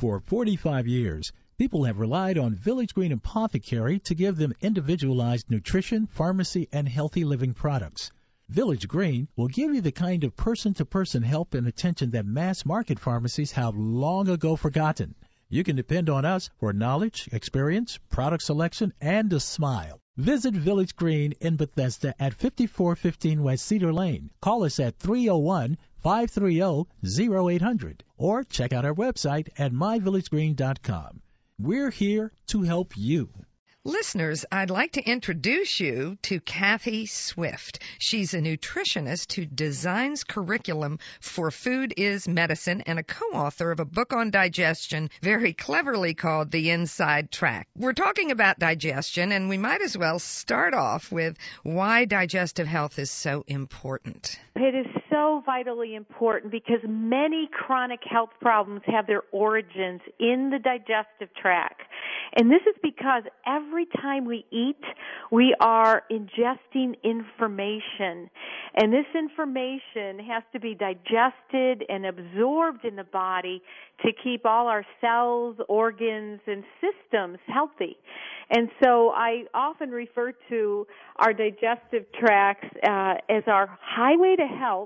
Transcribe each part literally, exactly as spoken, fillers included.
For forty-five years, people have relied on Village Green Apothecary to give them individualized nutrition, pharmacy, and healthy living products. Village Green will give you the kind of person-to-person help and attention that mass-market pharmacies have long ago forgotten. You can depend on us for knowledge, experience, product selection, and a smile. Visit Village Green in Bethesda at fifty-four fifteen West Cedar Lane. Call us at three oh one, five three oh, oh eight hundred or check out our website at my village green dot com. We're here to help you. Listeners, I'd like to introduce you to Kathy Swift. She's a nutritionist who designs curriculum for Food is Medicine and a co-author of a book on digestion very cleverly called The Inside Track. We're talking about digestion, and we might as well start off with why digestive health is so important. It is so vitally important because many chronic health problems have their origins in the digestive tract. And this is because every time we eat, we are ingesting information. And this information has to be digested and absorbed in the body to keep all our cells, organs, and systems healthy. And so I often refer to our digestive tracts uh, as our highway to health,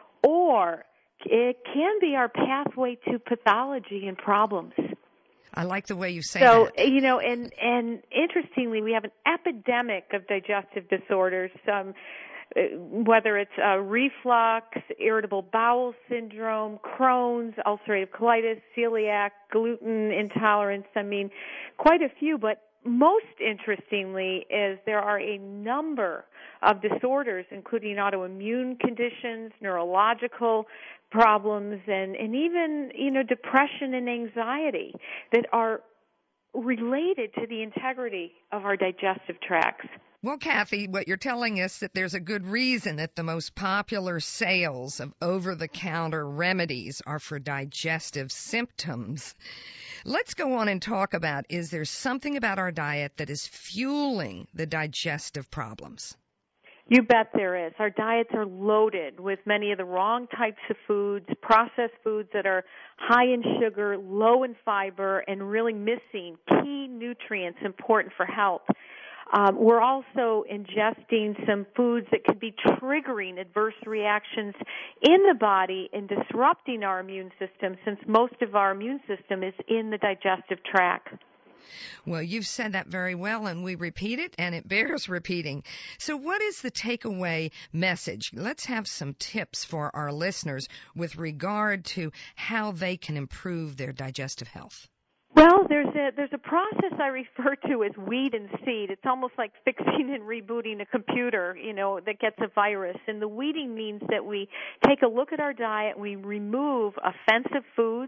or it can be our pathway to pathology and problems. I like the way you say so, that. So, you know, and, and interestingly, we have an epidemic of digestive disorders, um, whether it's uh, reflux, irritable bowel syndrome, Crohn's, ulcerative colitis, celiac, gluten intolerance. I mean, quite a few, but most interestingly is there are a number of disorders, including autoimmune conditions, neurological problems, and, and even, you know, depression and anxiety that are related to the integrity of our digestive tracts. Well, Kathy, what you're telling us that there's a good reason that the most popular sales of over-the-counter remedies are for digestive symptoms. Let's go on and talk about, is there something about our diet that is fueling the digestive problems? You bet there is. Our diets are loaded with many of the wrong types of foods, processed foods that are high in sugar, low in fiber, and really missing key nutrients important for health. Um, we're also ingesting some foods that could be triggering adverse reactions in the body and disrupting our immune system, since most of our immune system is in the digestive tract. Well, you've said that very well, and we repeat it, and it bears repeating. So what is the takeaway message? Let's have some tips for our listeners with regard to how they can improve their digestive health. Well, there's a there's a process I refer to as weed and seed. It's almost like fixing and rebooting a computer, you know, that gets a virus. And the weeding means that we take a look at our diet, we remove offensive foods.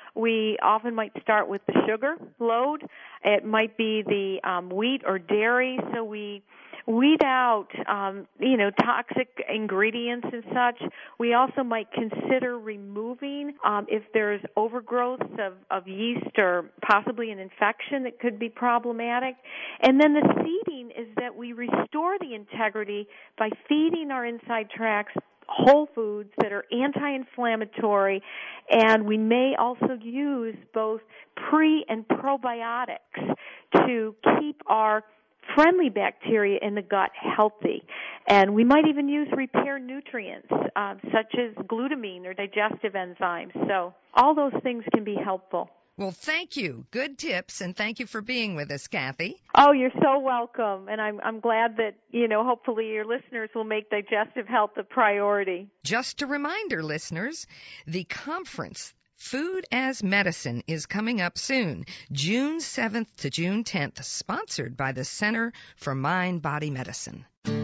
We often might start with the sugar load. It might be the um, wheat or dairy. So we weed out, um, you know, toxic ingredients and such. We also might consider removing um, if there's overgrowth of, of yeast or possibly an infection that could be problematic. And then the seeding is that we restore the integrity by feeding our inside tracts whole foods that are anti-inflammatory, and we may also use both pre- and probiotics to keep our friendly bacteria in the gut healthy. And we might even use repair nutrients, uh, such as glutamine or digestive enzymes. So all those things can be helpful. Well, thank you. Good tips, and thank you for being with us, Kathy. Oh, you're so welcome, and I'm I'm glad that, you know, hopefully your listeners will make digestive health a priority. Just a reminder, listeners, the conference Food as Medicine is coming up soon, June seventh to June tenth, sponsored by the Center for Mind-Body Medicine.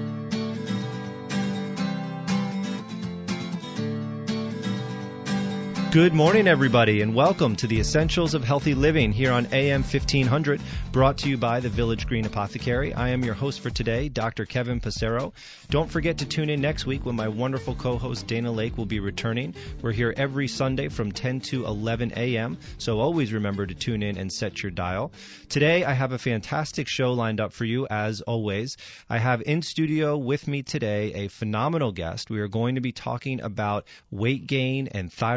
Good morning, everybody, and welcome to the Essentials of Healthy Living here on A M fifteen hundred, brought to you by the Village Green Apothecary. I am your host for today, Doctor Kevin Passero. Don't forget to tune in next week when my wonderful co-host Dana Lake will be returning. We're here every Sunday from ten to eleven a.m., so always remember to tune in and set your dial. Today, I have a fantastic show lined up for you, as always. I have in studio with me today a phenomenal guest. We are going to be talking about weight gain and thyroid issues.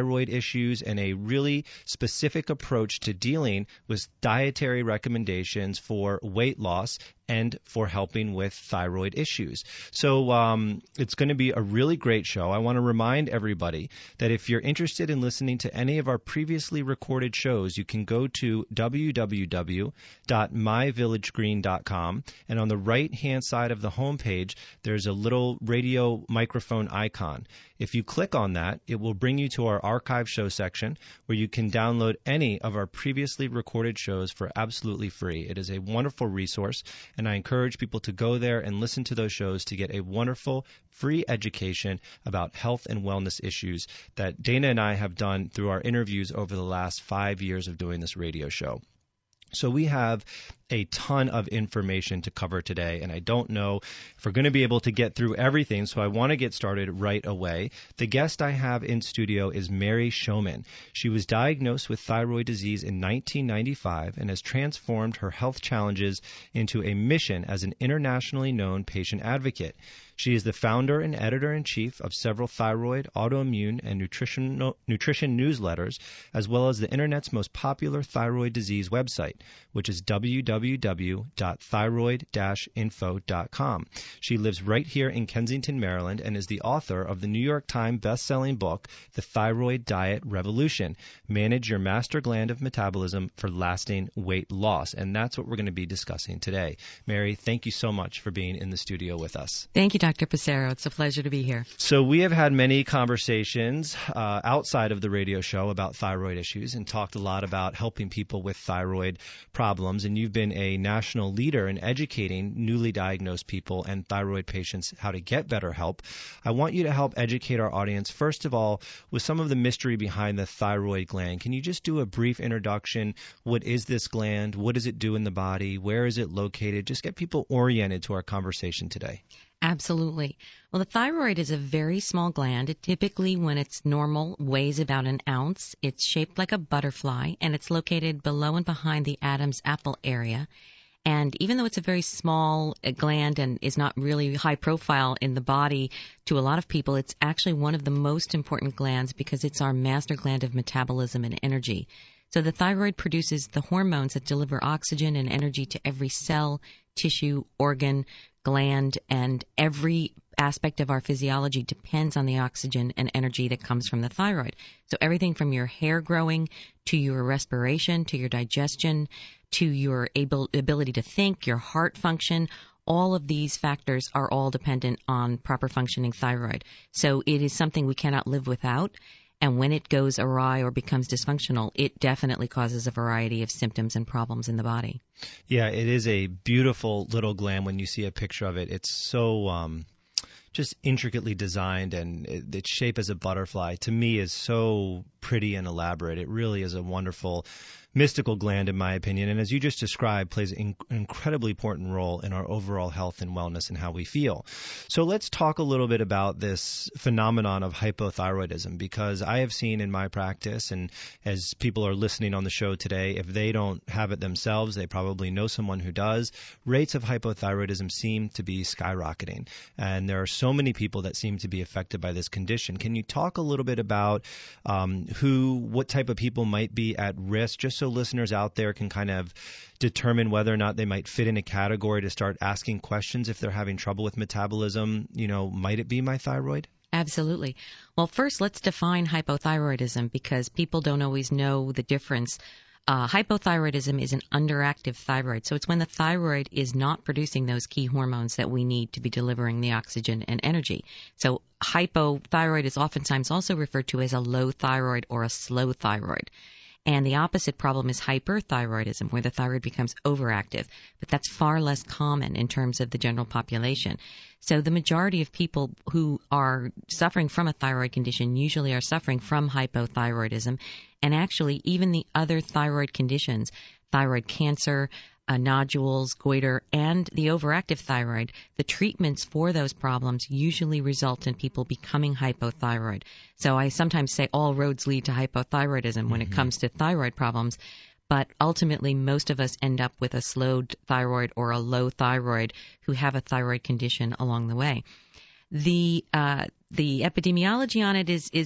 issues and a really specific approach to dealing with dietary recommendations for weight loss and for helping with thyroid issues. So um, it's going to be a really great show. I want to remind everybody that if you're interested in listening to any of our previously recorded shows, you can go to w w w dot my village green dot com, and on the right-hand side of the homepage, there's a little radio microphone icon. If you click on that, it will bring you to our archive show section where you can download any of our previously recorded shows for absolutely free. It is a wonderful resource, and I encourage people to go there and listen to those shows to get a wonderful free education about health and wellness issues that Dana and I have done through our interviews over the last five years of doing this radio show. So we have a ton of information to cover today, and I don't know if we're going to be able to get through everything, so I want to get started right away. The guest I have in studio is Mary Showman. She was diagnosed with thyroid disease in nineteen ninety-five and has transformed her health challenges into a mission as an internationally known patient advocate. She is the founder and editor-in-chief of several thyroid, autoimmune, and nutrition, nutrition newsletters, as well as the Internet's most popular thyroid disease website, which is w w w dot thyroid dash info dot com. She lives right here in Kensington, Maryland, and is the author of the New York Times best-selling book, The Thyroid Diet Revolution, Manage Your Master Gland of Metabolism for Lasting Weight Loss. And that's what we're going to be discussing today. Mary, thank you so much for being in the studio with us. Thank you, Doctor Passero. It's a pleasure to be here. So we have had many conversations uh, outside of the radio show about thyroid issues and talked a lot about helping people with thyroid problems. And you've been a national leader in educating newly diagnosed people and thyroid patients how to get better help. I want you to help educate our audience, first of all, with some of the mystery behind the thyroid gland. Can you just do a brief introduction? What is this gland? What does it do in the body? Where is it located? Just get people oriented to our conversation today. Absolutely. Well, the thyroid is a very small gland. It typically, when it's normal, weighs about an ounce. It's shaped like a butterfly, and it's located below and behind the Adam's apple area. And even though it's a very small gland and is not really high profile in the body to a lot of people, it's actually one of the most important glands because it's our master gland of metabolism and energy. So the thyroid produces the hormones that deliver oxygen and energy to every cell, tissue, organ, gland, and every aspect of our physiology depends on the oxygen and energy that comes from the thyroid. So everything from your hair growing to your respiration, to your digestion, to your able, ability to think, your heart function, all of these factors are all dependent on proper functioning thyroid. So it is something we cannot live without. And when it goes awry or becomes dysfunctional, it definitely causes a variety of symptoms and problems in the body. Yeah, it is a beautiful little gland when you see a picture of it. It's so um, just intricately designed, and it, its shape as a butterfly, to me, is so pretty and elaborate. It really is a wonderful mystical gland, in my opinion, and as you just described, plays an incredibly important role in our overall health and wellness and how we feel. So let's talk a little bit about this phenomenon of hypothyroidism, because I have seen in my practice, and as people are listening on the show today, if they don't have it themselves, they probably know someone who does. Rates of hypothyroidism seem to be skyrocketing, and there are so many people that seem to be affected by this condition. Can you talk a little bit about um, who, what type of people might be at risk, just so listeners out there can kind of determine whether or not they might fit in a category to start asking questions if they're having trouble with metabolism? You know, might it be my thyroid? Absolutely. Well, first, let's define hypothyroidism, because people don't always know the difference. Uh, hypothyroidism is an underactive thyroid. So it's when the thyroid is not producing those key hormones that we need to be delivering the oxygen and energy. So hypothyroid is oftentimes also referred to as a low thyroid or a slow thyroid. And the opposite problem is hyperthyroidism, where the thyroid becomes overactive. But that's far less common in terms of the general population. So the majority of people who are suffering from a thyroid condition usually are suffering from hypothyroidism. And actually, even the other thyroid conditions, thyroid cancer, uh, nodules, goiter, and the overactive thyroid, the treatments for those problems usually result in people becoming hypothyroid. So I sometimes say all roads lead to hypothyroidism when mm-hmm. it comes to thyroid problems. But ultimately, most of us end up with a slowed thyroid or a low thyroid who have a thyroid condition along the way. The uh, the epidemiology on it is is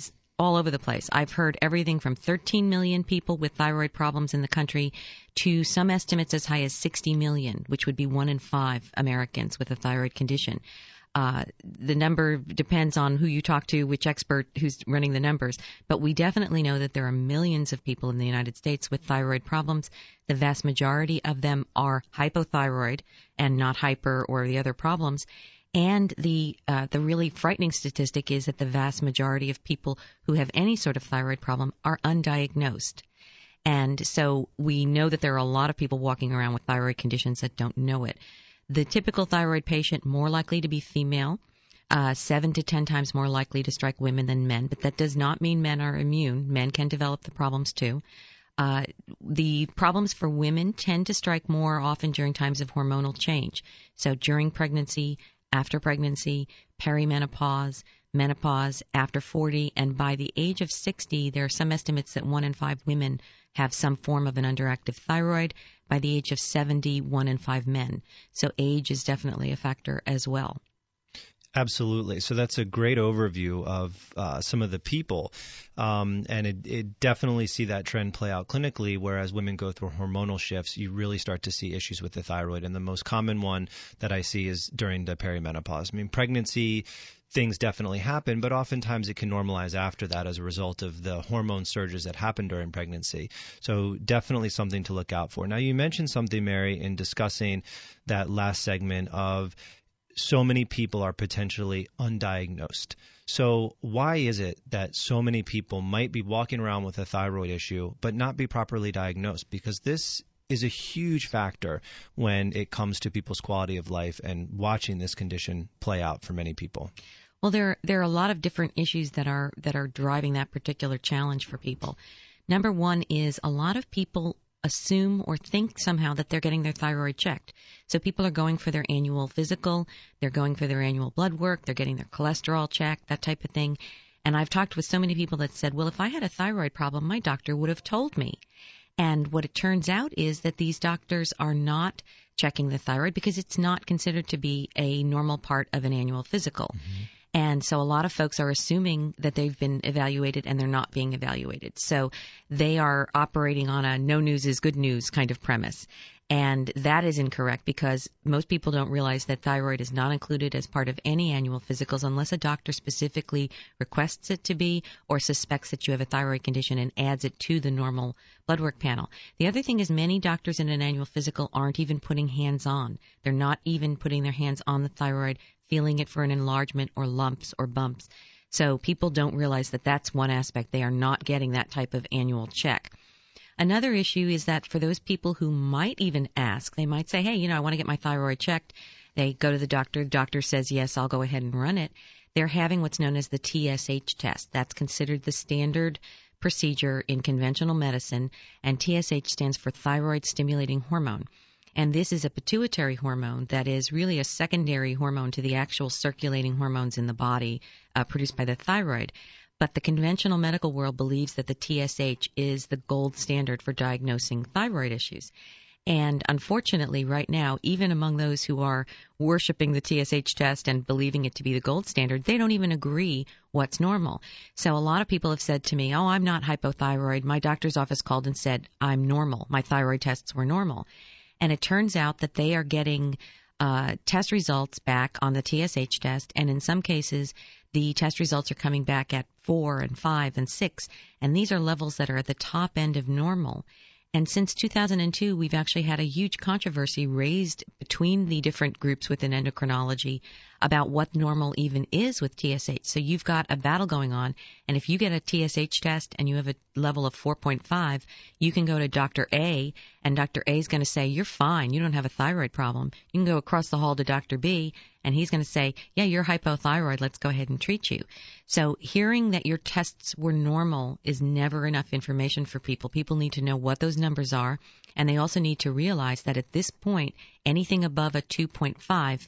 all over the place. I've heard everything from thirteen million people with thyroid problems in the country to some estimates as high as sixty million, which would be one in five Americans with a thyroid condition. Uh, the number depends on who you talk to, which expert who's running the numbers, but we definitely know that there are millions of people in the United States with thyroid problems. The vast majority of them are hypothyroid and not hyper or the other problems. And the uh, the really frightening statistic is that the vast majority of people who have any sort of thyroid problem are undiagnosed. And so we know that there are a lot of people walking around with thyroid conditions that don't know it. The typical thyroid patient, more likely to be female, uh, seven to ten times more likely to strike women than men, but that does not mean men are immune. Men can develop the problems too. Uh, the problems for women tend to strike more often during times of hormonal change. So during pregnancy, after pregnancy, perimenopause, menopause, after forty, and by the age of sixty, there are some estimates that one in five women have some form of an underactive thyroid. By the age of seventy, one in five men. So age is definitely a factor as well. Absolutely. So that's a great overview of uh, some of the people. Um, and it, it definitely see that trend play out clinically, whereas women go through hormonal shifts, you really start to see issues with the thyroid. And the most common one that I see is during the perimenopause. I mean, pregnancy, things definitely happen, but oftentimes it can normalize after that as a result of the hormone surges that happen during pregnancy. So definitely something to look out for. Now, you mentioned something, Mary, in discussing that last segment of so many people are potentially undiagnosed. So why is it that so many people might be walking around with a thyroid issue but not be properly diagnosed? Because this is a huge factor when it comes to people's quality of life and watching this condition play out for many people. Well, there there are a lot of different issues that are that are driving that particular challenge for people. Number one is a lot of people assume or think somehow that they're getting their thyroid checked. So people are going for their annual physical, they're going for their annual blood work, they're getting their cholesterol checked, that type of thing. And I've talked with so many people that said, well, if I had a thyroid problem, my doctor would have told me. And what it turns out is that these doctors are not checking the thyroid because it's not considered to be a normal part of an annual physical. Mm-hmm. And so a lot of folks are assuming that they've been evaluated and they're not being evaluated. So they are operating on a no news is good news kind of premise. And that is incorrect because most people don't realize that thyroid is not included as part of any annual physicals unless a doctor specifically requests it to be or suspects that you have a thyroid condition and adds it to the normal blood work panel. The other thing is many doctors in an annual physical aren't even putting hands on. They're not even putting their hands on the thyroid, feeling it for an enlargement or lumps or bumps. So people don't realize that that's one aspect. They are not getting that type of annual check. Another issue is that for those people who might even ask, they might say, hey, you know, I want to get my thyroid checked. They go to the doctor. The doctor says, yes, I'll go ahead and run it. They're having what's known as the T S H test. That's considered the standard procedure in conventional medicine, and T S H stands for thyroid stimulating hormone. And this is a pituitary hormone that is really a secondary hormone to the actual circulating hormones in the body uh, produced by the thyroid. But the conventional medical world believes that the T S H is the gold standard for diagnosing thyroid issues. And unfortunately, right now, even among those who are worshiping the T S H test and believing it to be the gold standard, they don't even agree what's normal. So a lot of people have said to me, oh, I'm not hypothyroid. My doctor's office called and said, I'm normal. My thyroid tests were normal. And it turns out that they are getting uh, test results back on the T S H test, and in some cases, the test results are coming back at four and five and six, and these are levels that are at the top end of normal. And since two thousand two, we've actually had a huge controversy raised between the different groups within endocrinology about what normal even is with T S H. So you've got a battle going on, and if you get a T S H test and you have a level of four point five, you can go to Doctor A, and Doctor A is going to say, you're fine, you don't have a thyroid problem. You can go across the hall to Doctor B, and he's going to say, yeah, you're hypothyroid, let's go ahead and treat you. So hearing that your tests were normal is never enough information for people. People need to know what those numbers are, and they also need to realize that at this point, anything above a two point five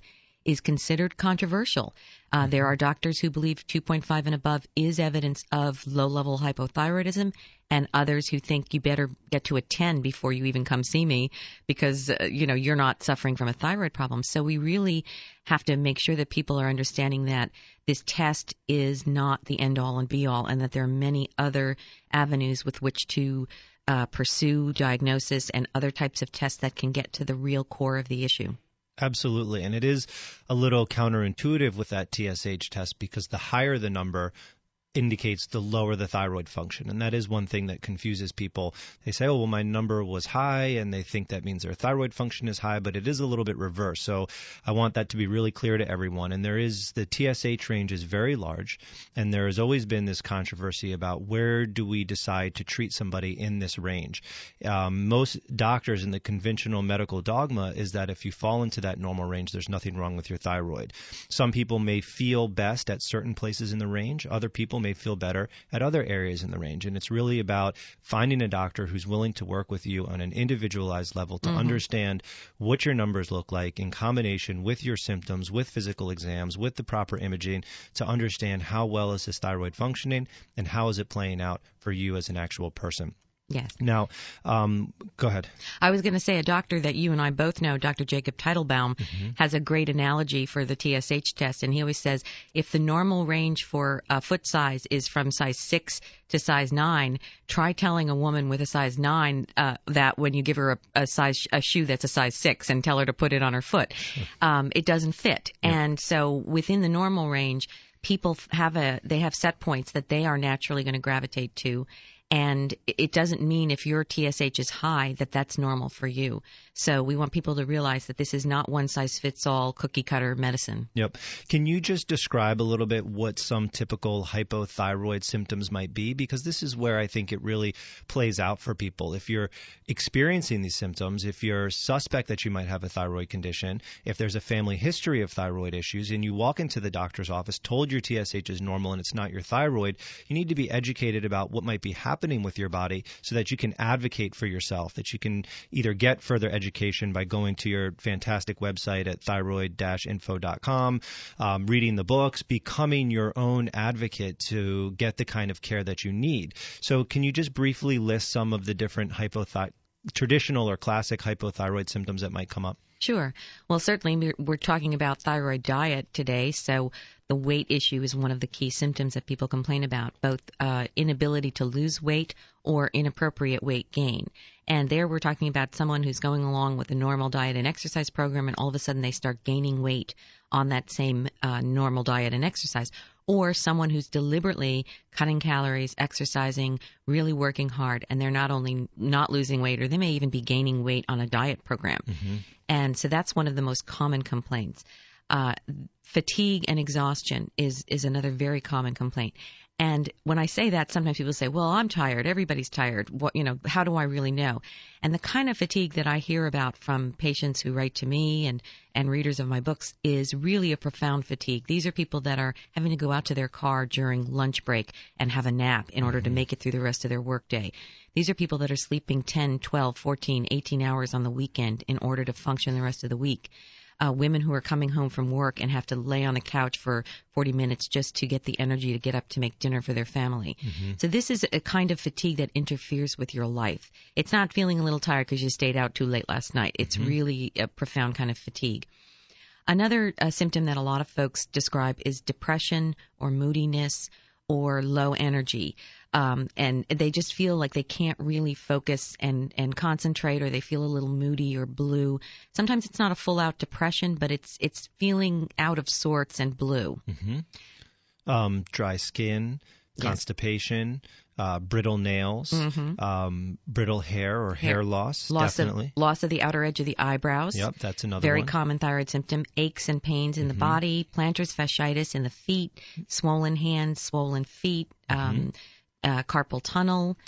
is considered controversial. Uh, there are doctors who believe two point five and above is evidence of low-level hypothyroidism, and others who think you better get to a ten before you even come see me because, uh, you know, you're not suffering from a thyroid problem. So we really have to make sure that people are understanding that this test is not the end-all and be-all, and that there are many other avenues with which to uh, pursue diagnosis and other types of tests that can get to the real core of the issue. Absolutely. And it is a little counterintuitive with that T S H test because the higher the number indicates the lower the thyroid function. And that is one thing that confuses people. They say, oh, well, my number was high, and they think that means their thyroid function is high, but it is a little bit reverse. So I want that to be really clear to everyone. And there is the T S H range is very large, and there has always been this controversy about where do we decide to treat somebody in this range. Um, most doctors in the conventional medical dogma is that if you fall into that normal range, there's nothing wrong with your thyroid. Some people may feel best at certain places in the range. Other people may feel better at other areas in the range. And it's really about finding a doctor who's willing to work with you on an individualized level to mm-hmm. understand what your numbers look like in combination with your symptoms, with physical exams, with the proper imaging to understand how well is this thyroid functioning and how is it playing out for you as an actual person. Yes. Now, um, go ahead. I was going to say a doctor that you and I both know, Doctor Jacob Teitelbaum, mm-hmm. has a great analogy for the T S H test, and he always says if the normal range for uh, foot size is from size six to size nine, try telling a woman with a size nine uh, that when you give her a, a size a shoe that's a size six and tell her to put it on her foot, um, it doesn't fit. Yeah. And so within the normal range, people have a they have set points that they are naturally going to gravitate to. And it doesn't mean if your T S H is high that that's normal for you. So we want people to realize that this is not one-size-fits-all cookie-cutter medicine. Yep. Can you just describe a little bit what some typical hypothyroid symptoms might be? Because this is where I think it really plays out for people. If you're experiencing these symptoms, if you're suspect that you might have a thyroid condition, if there's a family history of thyroid issues, and you walk into the doctor's office told your T S H is normal and it's not your thyroid, you need to be educated about what might be happening with your body so that you can advocate for yourself, that you can either get further education by going to your fantastic website at thyroid dash info dot com, um, reading the books, becoming your own advocate to get the kind of care that you need. So can you just briefly list some of the different hypothy- traditional or classic hypothyroid symptoms that might come up? Sure. Well, certainly we're talking about thyroid diet today, so the weight issue is one of the key symptoms that people complain about, both uh, inability to lose weight or inappropriate weight gain. And there we're talking about someone who's going along with a normal diet and exercise program, and all of a sudden they start gaining weight on that same uh, normal diet and exercise. Or someone who's deliberately cutting calories, exercising, really working hard, and they're not only not losing weight, or they may even be gaining weight on a diet program. Mm-hmm. And so that's one of the most common complaints. Uh, fatigue and exhaustion is, is another very common complaint. And when I say that, sometimes people say, well, I'm tired. Everybody's tired. What, you know, how do I really know? And the kind of fatigue that I hear about from patients who write to me and, and readers of my books is really a profound fatigue. These are people that are having to go out to their car during lunch break and have a nap in order to make it through the rest of their workday. These are people that are sleeping ten, twelve, fourteen, eighteen hours on the weekend in order to function the rest of the week. Uh, women who are coming home from work and have to lay on the couch for forty minutes just to get the energy to get up to make dinner for their family. Mm-hmm. So this is a kind of fatigue that interferes with your life. It's not feeling a little tired because you stayed out too late last night. It's mm-hmm. really a profound kind of fatigue. Another uh, symptom that a lot of folks describe is depression or moodiness or low energy. Um, and they just feel like they can't really focus and, and concentrate, or they feel a little moody or blue. Sometimes it's not a full-out depression, but it's it's feeling out of sorts and blue. Mm-hmm. Um, dry skin, yes. Constipation, uh, brittle nails, mm-hmm. um, brittle hair or hair, hair loss, loss definitely. Of, loss of the outer edge of the eyebrows. Yep, that's another Very one. common thyroid symptom. Aches and pains in mm-hmm. the body, plantar fasciitis in the feet, swollen hands, swollen feet, mm-hmm. um, Uh, carpal tunnel,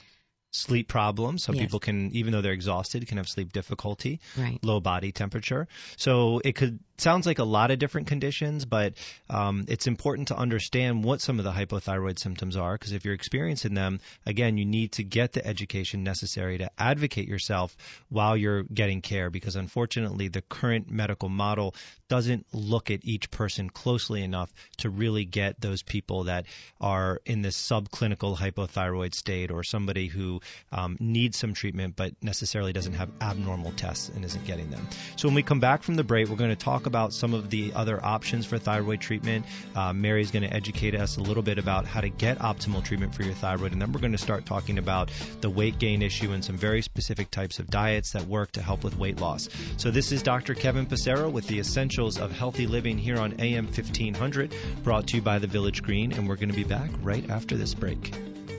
sleep problems. Some Yes. people can, even though they're exhausted, can have sleep difficulty, Right. low body temperature. So it could sounds like a lot of different conditions, but um, it's important to understand what some of the hypothyroid symptoms are, because if you're experiencing them, again, you need to get the education necessary to advocate yourself while you're getting care, because unfortunately the current medical model doesn't look at each person closely enough to really get those people that are in this subclinical hypothyroid state, or somebody who um, needs some treatment but necessarily doesn't have abnormal tests and isn't getting them. So when we come back from the break, we're going to talk about some of the other options for thyroid treatment. Uh, Mary's going to educate us a little bit about how to get optimal treatment for your thyroid, and then we're going to start talking about the weight gain issue and some very specific types of diets that work to help with weight loss. So this is Doctor Kevin Passero with the Essentials of Healthy Living here on A M fifteen hundred, brought to you by the Village Green, and we're going to be back right after this break.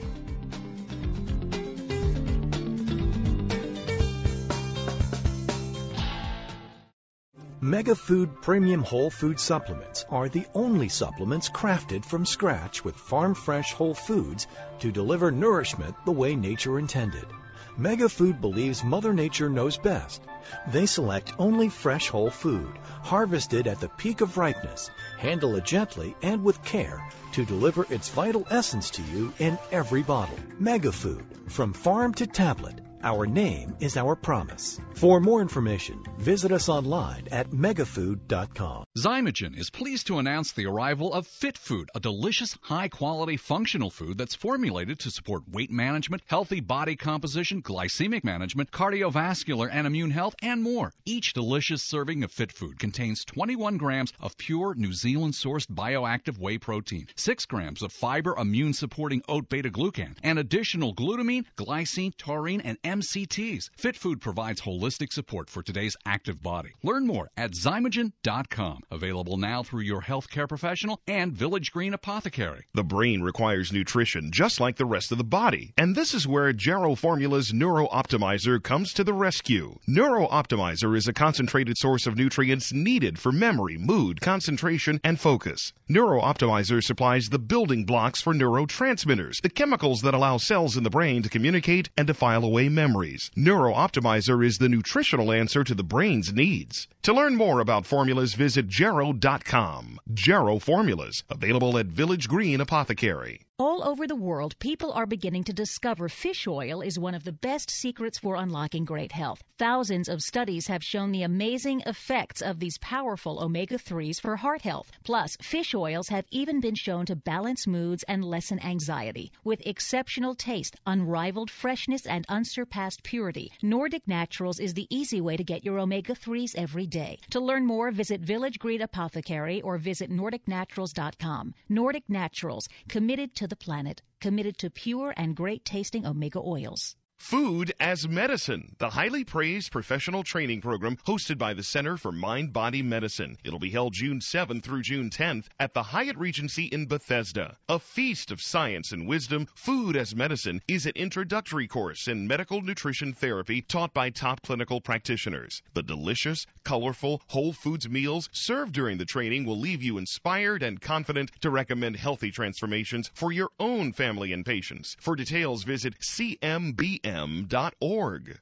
MegaFood Premium Whole Food Supplements are the only supplements crafted from scratch with farm-fresh whole foods to deliver nourishment the way nature intended. MegaFood believes Mother Nature knows best. They select only fresh whole food, harvested at the peak of ripeness, handle it gently and with care to deliver its vital essence to you in every bottle. MegaFood, from farm to tablet. Our name is our promise. For more information, visit us online at megafood dot com. Zymogen is pleased to announce the arrival of Fit Food, a delicious, high-quality, functional food that's formulated to support weight management, healthy body composition, glycemic management, cardiovascular and immune health, and more. Each delicious serving of Fit Food contains twenty-one grams of pure New Zealand-sourced bioactive whey protein, six grams of fiber immune-supporting oat beta-glucan, and additional glutamine, glycine, taurine, and M C Ts. Fit Food provides holistic support for today's active body. Learn more at zymogen dot com. Available now through your healthcare professional and Village Green Apothecary. The brain requires nutrition just like the rest of the body, and this is where Jarrow Formula's Neuro Optimizer comes to the rescue. Neuro Optimizer is a concentrated source of nutrients needed for memory, mood, concentration, and focus. Neuro Optimizer supplies the building blocks for neurotransmitters, the chemicals that allow cells in the brain to communicate and to file away memories. Neuro Optimizer is the nutritional answer to the brain's needs. To learn more about formulas, visit jarrow dot com. Jarrow Formulas, available at Village Green Apothecary. All over the world, people are beginning to discover fish oil is one of the best secrets for unlocking great health. Thousands of studies have shown the amazing effects of these powerful omega threes for heart health. Plus, fish oils have even been shown to balance moods and lessen anxiety. With exceptional taste, unrivaled freshness, and unsurpassed purity, Nordic Naturals is the easy way to get your omega threes every day. To learn more, visit Village Green Apothecary or visit nordic naturals dot com. Nordic Naturals, committed to the planet, committed to pure and great-tasting omega oils. Food as Medicine, the highly praised professional training program hosted by the Center for Mind-Body Medicine. It'll be held June seventh through June tenth at the Hyatt Regency in Bethesda. A feast of science and wisdom, Food as Medicine is an introductory course in medical nutrition therapy taught by top clinical practitioners. The delicious, colorful, whole foods meals served during the training will leave you inspired and confident to recommend healthy transformations for your own family and patients. For details, visit C M B M dot org.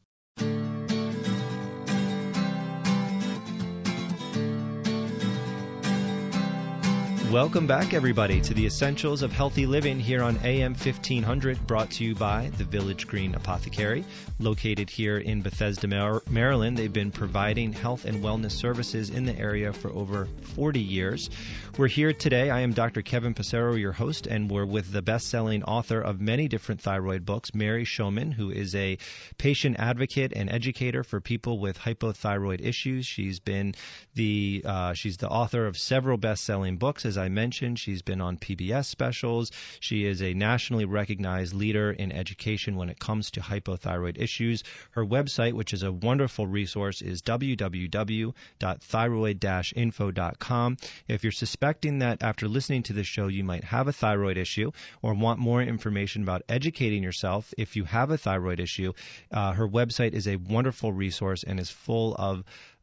Welcome back, everybody, to the Essentials of Healthy Living here on A M fifteen hundred, brought to you by the Village Green Apothecary, located here in Bethesda, Maryland. They've been providing health and wellness services in the area for over forty years. We're here today. I am Doctor Kevin Passero, your host, and we're with the best-selling author of many different thyroid books, Mary Shomon, who is a patient advocate and educator for people with hypothyroid issues. She's been the uh, she's the author of several best-selling books, as I mentioned. She's been on P B S specials. She is a nationally recognized leader in education when it comes to hypothyroid issues. Her website, which is a wonderful resource, is w w w dot thyroid dash info dot com. If you're suspecting that after listening to this show you might have a thyroid issue or want more information about educating yourself if you have a thyroid issue, uh, her website is a wonderful resource and is full of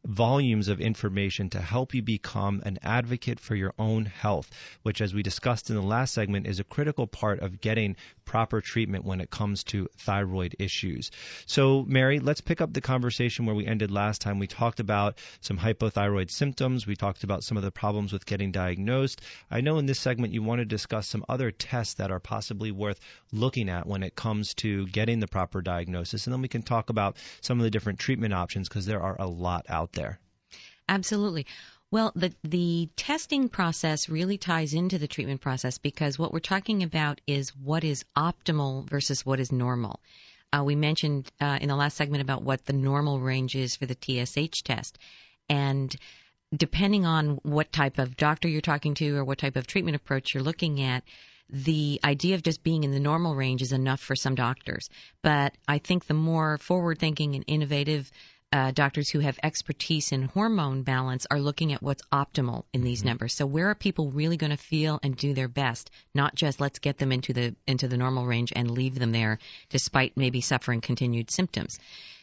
volumes of information to help you become an advocate for your own health, which, as we discussed in the last segment, is a critical part of getting proper treatment when it comes to thyroid issues. So, Mary, let's pick up the conversation where we ended last time. We talked about some hypothyroid symptoms. We talked about some of the problems with getting diagnosed. I know in this segment you want to discuss some other tests that are possibly worth looking at when it comes to getting the proper diagnosis, and then we can talk about some of the different treatment options because there are a lot out there. Absolutely. Well, the the testing process really ties into the treatment process because what we're talking about is what is optimal versus what is normal. Uh, we mentioned uh, in the last segment about what the normal range is for the T S H test. And depending on what type of doctor you're talking to or what type of treatment approach you're looking at, the idea of just being in the normal range is enough for some doctors. But I think the more forward-thinking and innovative Uh, doctors who have expertise in hormone balance are looking at what's optimal in these mm-hmm. numbers. So where are people really going to feel and do their best, not just let's get them into the into the normal range and leave them there despite maybe suffering continued symptoms.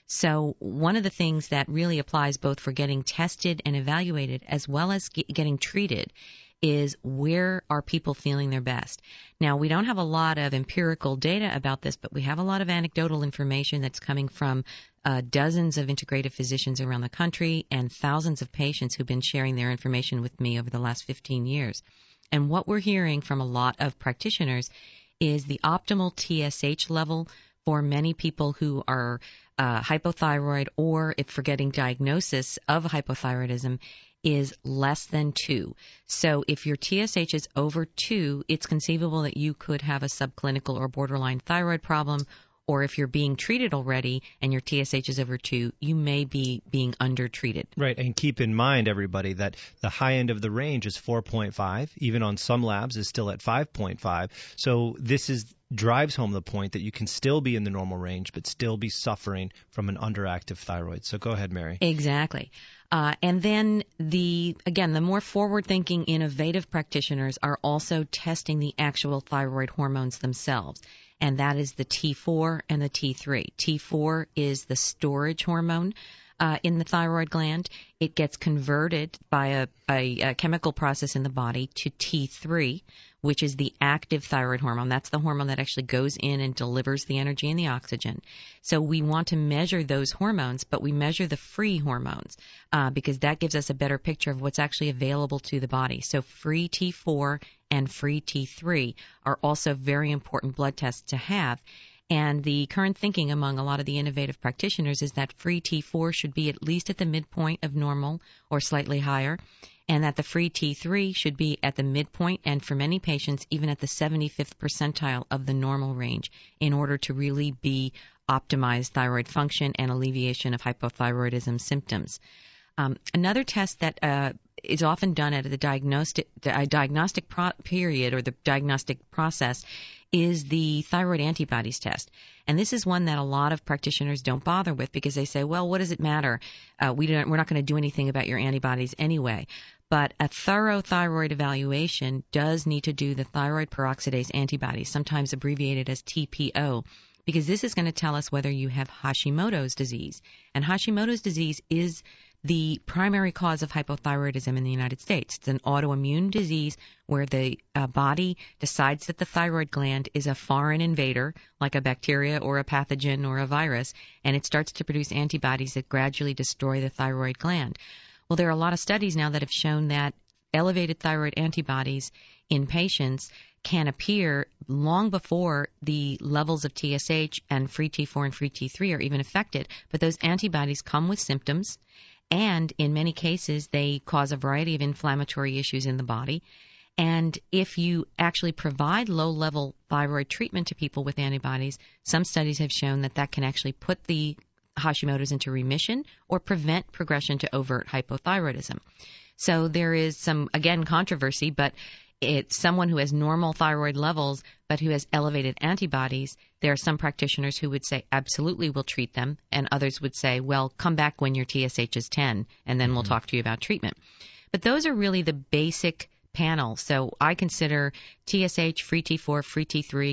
So one of the things that really applies both for getting tested and evaluated as well as get, getting treated is where are people feeling their best. Now, we don't have a lot of empirical data about this, but we have a lot of anecdotal information that's coming from uh, dozens of integrative physicians around the country and thousands of patients who've been sharing their information with me over the last fifteen years. And what we're hearing from a lot of practitioners is the optimal T S H level for many people who are uh, hypothyroid, or if for getting diagnosis of hypothyroidism, is less than two. So if your T S H is over two, it's conceivable that you could have a subclinical or borderline thyroid problem, or if you're being treated already and your T S H is over two, you may be being undertreated. Right, and keep in mind, everybody, that the high end of the range is four point five, even on some labs is still at five point five. So this is drives home the point that you can still be in the normal range but still be suffering from an underactive thyroid. So go ahead, Mary. Exactly. Uh, and then the again, the more forward-thinking, innovative practitioners are also testing the actual thyroid hormones themselves, and that is the T four and the T three. T four is the storage hormone uh, in the thyroid gland. It gets converted by a, a, a chemical process in the body to T three, which is the active thyroid hormone. That's the hormone that actually goes in and delivers the energy and the oxygen. So we want to measure those hormones, but we measure the free hormones uh, because that gives us a better picture of what's actually available to the body. So free T four and free T three are also very important blood tests to have. And the current thinking among a lot of the innovative practitioners is that free T four should be at least at the midpoint of normal or slightly higher, and that the free T three should be at the midpoint and for many patients even at the seventy-fifth percentile of the normal range in order to really be optimized thyroid function and alleviation of hypothyroidism symptoms. Um, another test that uh, is often done at the diagnostic, the diagnostic pro- period or the diagnostic process is the thyroid antibodies test. And this is one that a lot of practitioners don't bother with because they say, well, what does it matter? Uh, we don't, we're not going to do anything about your antibodies anyway. But a thorough thyroid evaluation does need to do the thyroid peroxidase antibodies, sometimes abbreviated as T P O, because this is going to tell us whether you have Hashimoto's disease. And Hashimoto's disease is the primary cause of hypothyroidism in the United States. It's an autoimmune disease where the uh, body decides that the thyroid gland is a foreign invader, like a bacteria or a pathogen or a virus, and it starts to produce antibodies that gradually destroy the thyroid gland. Well, there are a lot of studies now that have shown that elevated thyroid antibodies in patients can appear long before the levels of T S H and free T four and free T three are even affected. But those antibodies come with symptoms, and in many cases they cause a variety of inflammatory issues in the body. And if you actually provide low-level thyroid treatment to people with antibodies, some studies have shown that that can actually put the Hashimoto's into remission or prevent progression to overt hypothyroidism. So there is some, again, controversy, but it's someone who has normal thyroid levels but who has elevated antibodies. There are some practitioners who would say absolutely we'll treat them, and others would say, well, come back when your T S H is ten, and then mm-hmm. we'll talk to you about treatment. But those are really the basic panel. So I consider T S H, free T four, free T three,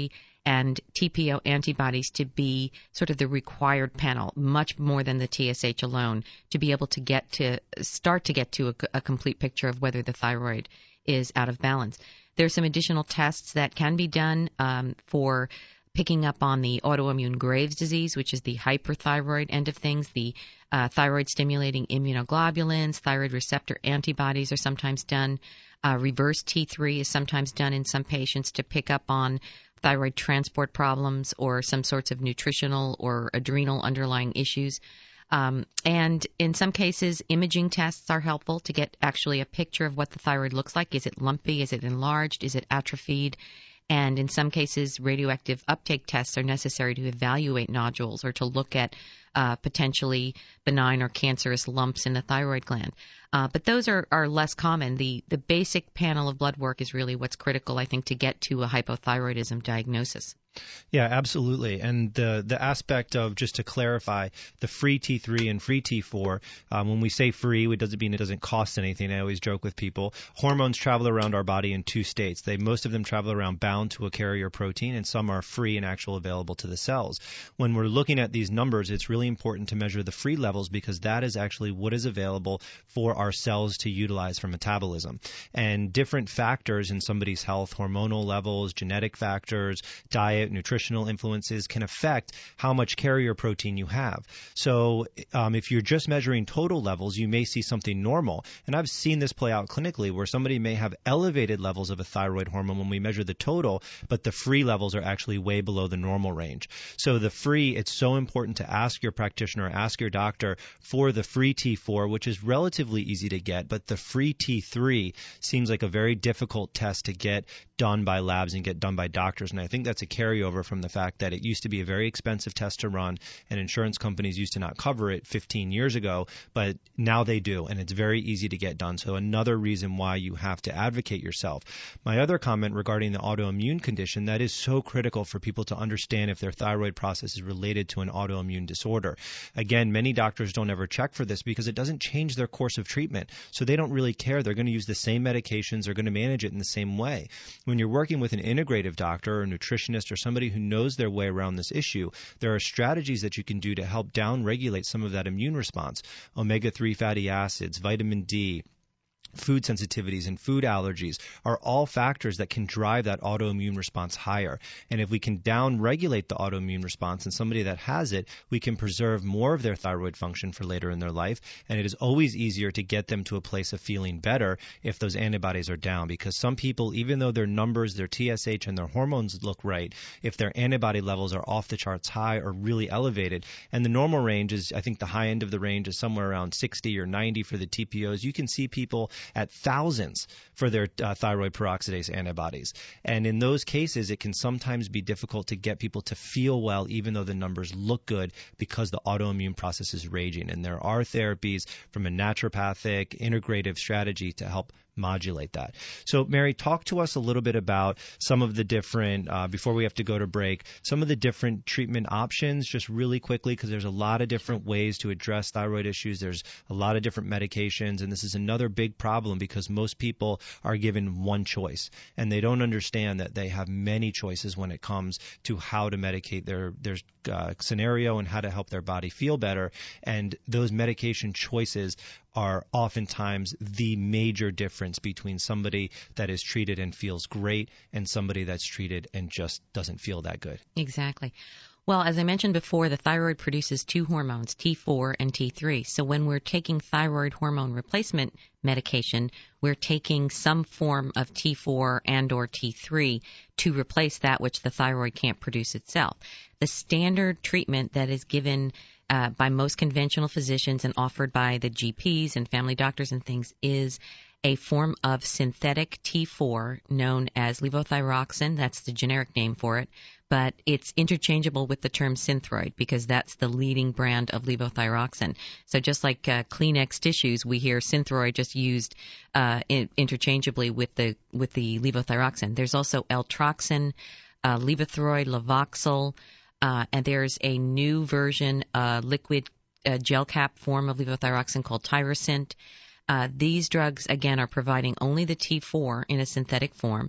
and T P O antibodies to be sort of the required panel, much more than the T S H alone, to be able to get to start to get to a, a complete picture of whether the thyroid is out of balance. There's some additional tests that can be done um, for picking up on the autoimmune Graves' disease, which is the hyperthyroid end of things. The uh, thyroid-stimulating immunoglobulins, thyroid receptor antibodies are sometimes done. Uh, reverse T three is sometimes done in some patients to pick up on thyroid transport problems or some sorts of nutritional or adrenal underlying issues. Um, and in some cases, imaging tests are helpful to get actually a picture of what the thyroid looks like. Is it lumpy? Is it enlarged? Is it atrophied? And in some cases, radioactive uptake tests are necessary to evaluate nodules or to look at uh, potentially benign or cancerous lumps in the thyroid gland. Uh, but those are, are less common. The, the basic panel of blood work is really what's critical, I think, to get to a hypothyroidism diagnosis. Yeah, absolutely. And the the aspect of, just to clarify, the free T three and free T four, um, when we say free, it doesn't mean it doesn't cost anything. I always joke with people. Hormones travel around our body in two states. They Most of them travel around bound to a carrier protein, and some are free and actual available to the cells. When we're looking at these numbers, it's really important to measure the free levels, because that is actually what is available for our cells to utilize for metabolism. And different factors in somebody's health, hormonal levels, genetic factors, diet, nutritional influences, can affect how much carrier protein you have. So um, if you're just measuring total levels, you may see something normal. And I've seen this play out clinically, where somebody may have elevated levels of a thyroid hormone when we measure the total, but the free levels are actually way below the normal range. So the free, it's so important to ask your practitioner, ask your doctor for the free T four, which is relatively easy to get, but the free T three seems like a very difficult test to get done by labs and get done by doctors. And I think that's a carryover from the fact that it used to be a very expensive test to run, and insurance companies used to not cover it fifteen years ago, but now they do, and it's very easy to get done. So another reason why you have to advocate yourself. My other comment regarding the autoimmune condition, that is so critical for people to understand if their thyroid process is related to an autoimmune disorder. Again, many doctors don't ever check for this because it doesn't change their course of treatment, so they don't really care. They're going to use the same medications, they're going to manage it in the same way. When you're working with an integrative doctor or a nutritionist or somebody who knows their way around this issue, there are strategies that you can do to help down-regulate some of that immune response. omega three fatty acids, vitamin D, food sensitivities and food allergies are all factors that can drive that autoimmune response higher. And if we can down-regulate the autoimmune response in somebody that has it, we can preserve more of their thyroid function for later in their life. And it is always easier to get them to a place of feeling better if those antibodies are down. Because some people, even though their numbers, their T S H and their hormones look right, if their antibody levels are off the charts high or really elevated, and the normal range is, I think the high end of the range is somewhere around sixty or ninety for the T P Os, you can see people at thousands for their uh, thyroid peroxidase antibodies. And in those cases, it can sometimes be difficult to get people to feel well, even though the numbers look good, because the autoimmune process is raging. And there are therapies from a naturopathic, integrative strategy to help modulate that. So, Mary, talk to us a little bit about some of the different, uh, before we have to go to break, some of the different treatment options, just really quickly, because there's a lot of different ways to address thyroid issues. There's a lot of different medications, and this is another big problem because most people are given one choice, and they don't understand that they have many choices when it comes to how to medicate their, their uh, scenario and how to help their body feel better. And those medication choices are oftentimes the major difference between somebody that is treated and feels great and somebody that's treated and just doesn't feel that good. Exactly. Well, as I mentioned before, the thyroid produces two hormones, T four and T three. So when we're taking thyroid hormone replacement medication, we're taking some form of T four and or T three to replace that which the thyroid can't produce itself. The standard treatment that is given uh, by most conventional physicians and offered by the G Ps and family doctors and things is a form of synthetic T four known as levothyroxine. That's the generic name for it, but it's interchangeable with the term Synthroid because that's the leading brand of levothyroxine. So just like uh, Kleenex tissues, we hear Synthroid just used uh, in, interchangeably with the with the levothyroxine. There's also Eltroxin, uh, Levothyroid, Levoxyl, uh, and there's a new version, uh, liquid uh, gel cap form of levothyroxine called Tyrosint. Uh, these drugs, again, are providing only the T four in a synthetic form,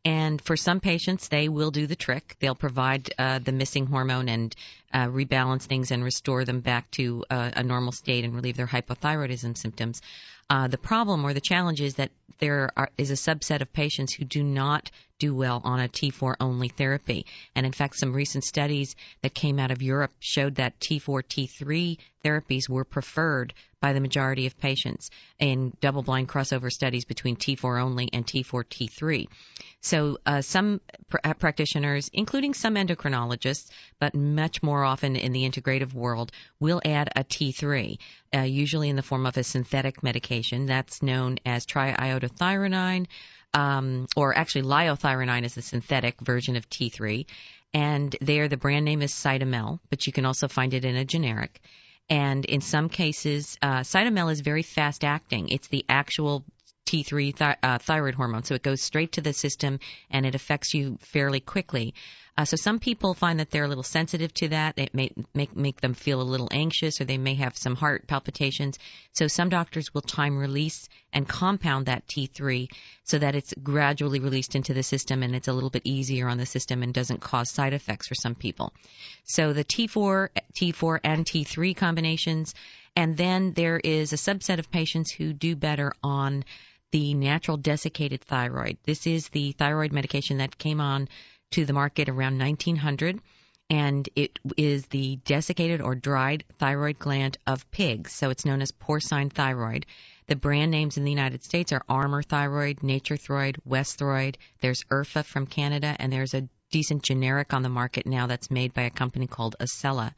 And for some patients, they will do the trick. They'll provide uh, the missing hormone and uh, rebalance things and restore them back to uh, a normal state and relieve their hypothyroidism symptoms. Uh, the problem or the challenge is that there are, is a subset of patients who do not do well on a T four only therapy. And in fact, some recent studies that came out of Europe showed that T four T three therapies were preferred by the majority of patients in double-blind crossover studies between T four only and T four T three. So uh, some pr- practitioners, including some endocrinologists, but much more often in the integrative world, will add a T three, uh, usually in the form of a synthetic medication that's known as triiodothyronine, um, or actually liothyronine is the synthetic version of T three. And there the brand name is Cytomel, but you can also find it in a generic. And in some cases, uh, Cytomel is very fast-acting. It's the actual T three th- uh, thyroid hormone, so it goes straight to the system and it affects you fairly quickly. Uh, so some people find that they're a little sensitive to that. It may make make them feel a little anxious, or they may have some heart palpitations. So some doctors will time release and compound that T three so that it's gradually released into the system and it's a little bit easier on the system and doesn't cause side effects for some people. So the T four, T four, and T three combinations, and then there is a subset of patients who do better on the natural desiccated thyroid. This is the thyroid medication that came on to the market around nineteen hundred, and it is the desiccated or dried thyroid gland of pigs, so it's known as porcine thyroid. The brand names in the United States are Armour Thyroid, NatureThyroid, Westhroid. There's I R F A from Canada, and there's a decent generic on the market now that's made by a company called Acela.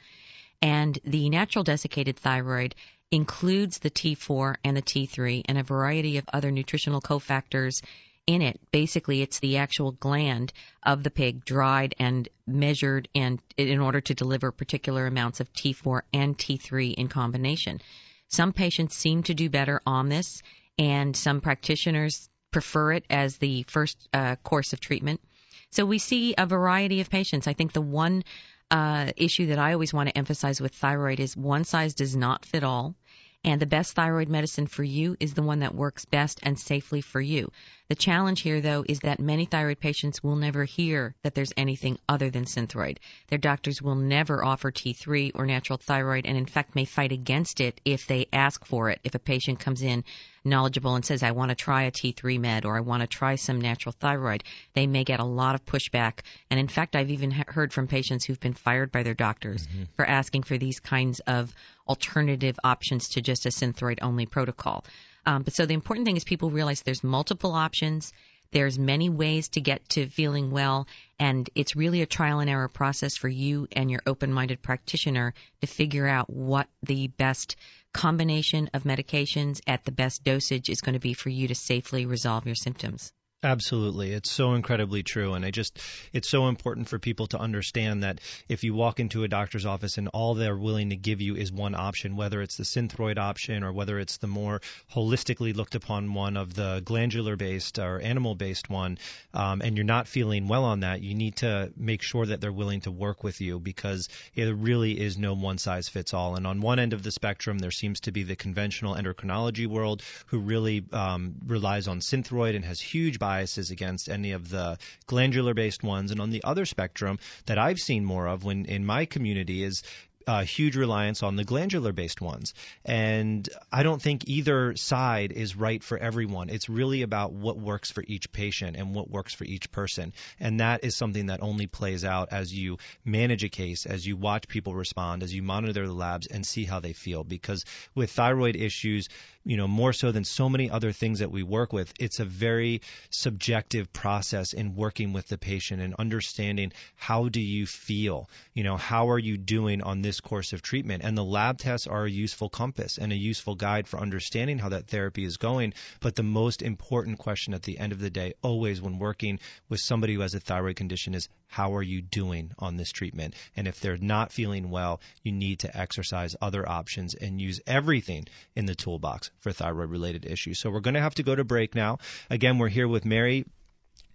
And the natural desiccated thyroid includes the T four and the T three and a variety of other nutritional cofactors in it. Basically, it's the actual gland of the pig dried and measured and in order to deliver particular amounts of T four and T three in combination. Some patients seem to do better on this, and some practitioners prefer it as the first uh, course of treatment. So we see a variety of patients. I think the one uh, issue that I always want to emphasize with thyroid is one size does not fit all. And the best thyroid medicine for you is the one that works best and safely for you. The challenge here, though, is that many thyroid patients will never hear that there's anything other than Synthroid. Their doctors will never offer T three or natural thyroid, and in fact may fight against it if they ask for it. If a patient comes in knowledgeable and says, I want to try a T three med or I want to try some natural thyroid, they may get a lot of pushback. And in fact, I've even heard from patients who've been fired by their doctors mm-hmm. for asking for these kinds of alternative options to just a Synthroid-only protocol. Um, but so the important thing is people realize there's multiple options. There's many ways to get to feeling well, and it's really a trial and error process for you and your open-minded practitioner to figure out what the best combination of medications at the best dosage is going to be for you to safely resolve your symptoms. Absolutely. It's so incredibly true. And I just, it's so important for people to understand that if you walk into a doctor's office and all they're willing to give you is one option, whether it's the Synthroid option or whether it's the more holistically looked upon one of the glandular-based or animal-based one, um, and you're not feeling well on that, you need to make sure that they're willing to work with you, because it really is no one-size-fits-all. And on one end of the spectrum, there seems to be the conventional endocrinology world who really um, relies on Synthroid and has huge biases against any of the glandular-based ones. And on the other spectrum that I've seen more of when in my community is a huge reliance on the glandular-based ones. And I don't think either side is right for everyone. It's really about what works for each patient and what works for each person. And that is something that only plays out as you manage a case, as you watch people respond, as you monitor the labs and see how they feel. Because with thyroid issues, you know, more so than so many other things that we work with, it's a very subjective process in working with the patient and understanding how do you feel, you know, how are you doing on this course of treatment. And the lab tests are a useful compass and a useful guide for understanding how that therapy is going. But the most important question at the end of the day, always when working with somebody who has a thyroid condition, is how are you doing on this treatment? And if they're not feeling well, you need to exercise other options and use everything in the toolbox for thyroid-related issues. So we're going to have to go to break now. Again, we're here with Mary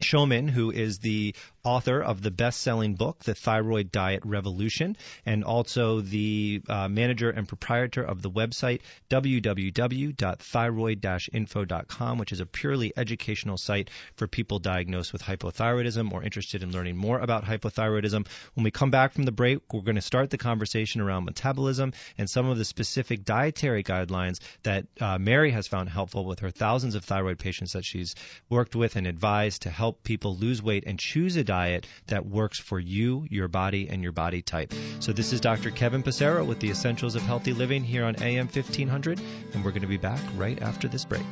Showman, who is the author of the best-selling book, The Thyroid Diet Revolution, and also the uh, manager and proprietor of the website w w w dot thyroid dash info dot com, which is a purely educational site for people diagnosed with hypothyroidism or interested in learning more about hypothyroidism. When we come back from the break, we're going to start the conversation around metabolism and some of the specific dietary guidelines that uh, Mary has found helpful with her thousands of thyroid patients that she's worked with and advised to help people lose weight and choose a diet that works for you, your body, and your body type. So this is Doctor Kevin Passero with the Essentials of Healthy Living here on A M fifteen hundred, and we're going to be back right after this break.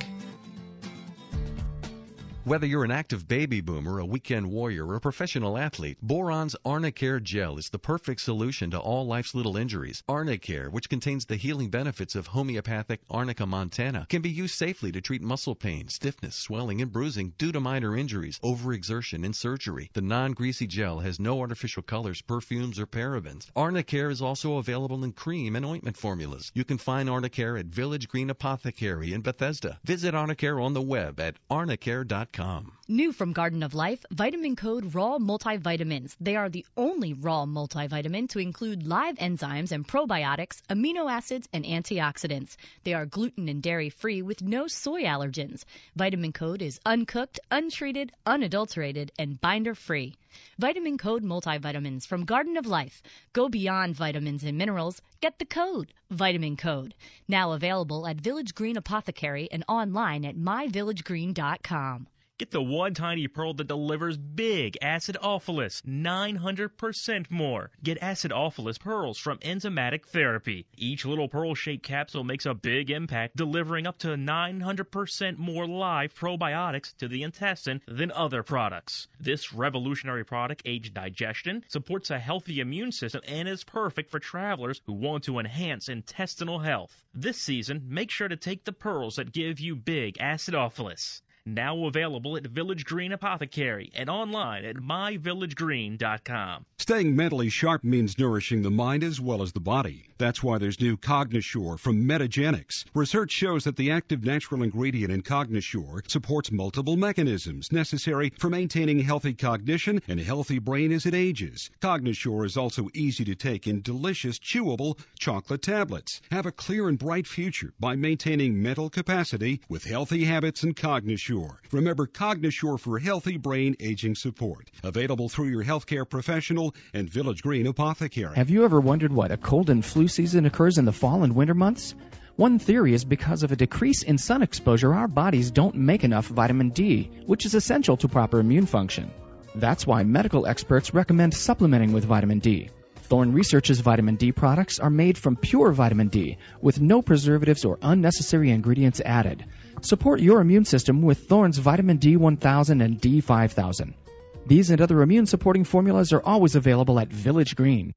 Whether you're an active baby boomer, a weekend warrior, or a professional athlete, Boron's Arnicare Gel is the perfect solution to all life's little injuries. Arnicare, which contains the healing benefits of homeopathic Arnica montana, can be used safely to treat muscle pain, stiffness, swelling, and bruising due to minor injuries, overexertion, and surgery. The non-greasy gel has no artificial colors, perfumes, or parabens. Arnicare is also available in cream and ointment formulas. You can find Arnicare at Village Green Apothecary in Bethesda. Visit Arnicare on the web at arnicare dot com. New from Garden of Life, Vitamin Code Raw Multivitamins. They are the only raw multivitamin to include live enzymes and probiotics, amino acids, and antioxidants. They are gluten and dairy-free with no soy allergens. Vitamin Code is uncooked, untreated, unadulterated, and binder-free. Vitamin Code Multivitamins from Garden of Life. Go beyond vitamins and minerals. Get the code, Vitamin Code. Now available at Village Green Apothecary and online at my village green dot com. Get the one tiny pearl that delivers big acidophilus, nine hundred percent more. Get acidophilus pearls from Enzymatic Therapy. Each little pearl-shaped capsule makes a big impact, delivering up to nine hundred percent more live probiotics to the intestine than other products. This revolutionary product aids digestion, supports a healthy immune system, and is perfect for travelers who want to enhance intestinal health. This season, make sure to take the pearls that give you big acidophilus. Now available at Village Green Apothecary and online at my village green dot com. Staying mentally sharp means nourishing the mind as well as the body. That's why there's new Cognisure from Metagenics. Research shows that the active natural ingredient in Cognisure supports multiple mechanisms necessary for maintaining healthy cognition and a healthy brain as it ages. Cognisure is also easy to take in delicious, chewable chocolate tablets. Have a clear and bright future by maintaining mental capacity with healthy habits and Cognisure. Remember, Cognisure for healthy brain aging support. Available through your healthcare professional and Village Green Apothecary. Have you ever wondered what a cold and flu season occurs in the fall and winter months? One theory is because of a decrease in sun exposure, our bodies don't make enough vitamin D, which is essential to proper immune function. That's why medical experts recommend supplementing with vitamin D. Thorne Research's vitamin D products are made from pure vitamin D with no preservatives or unnecessary ingredients added. Support your immune system with Thorne's vitamin D one thousand and D five thousand. These and other immune-supporting formulas are always available at Village Green.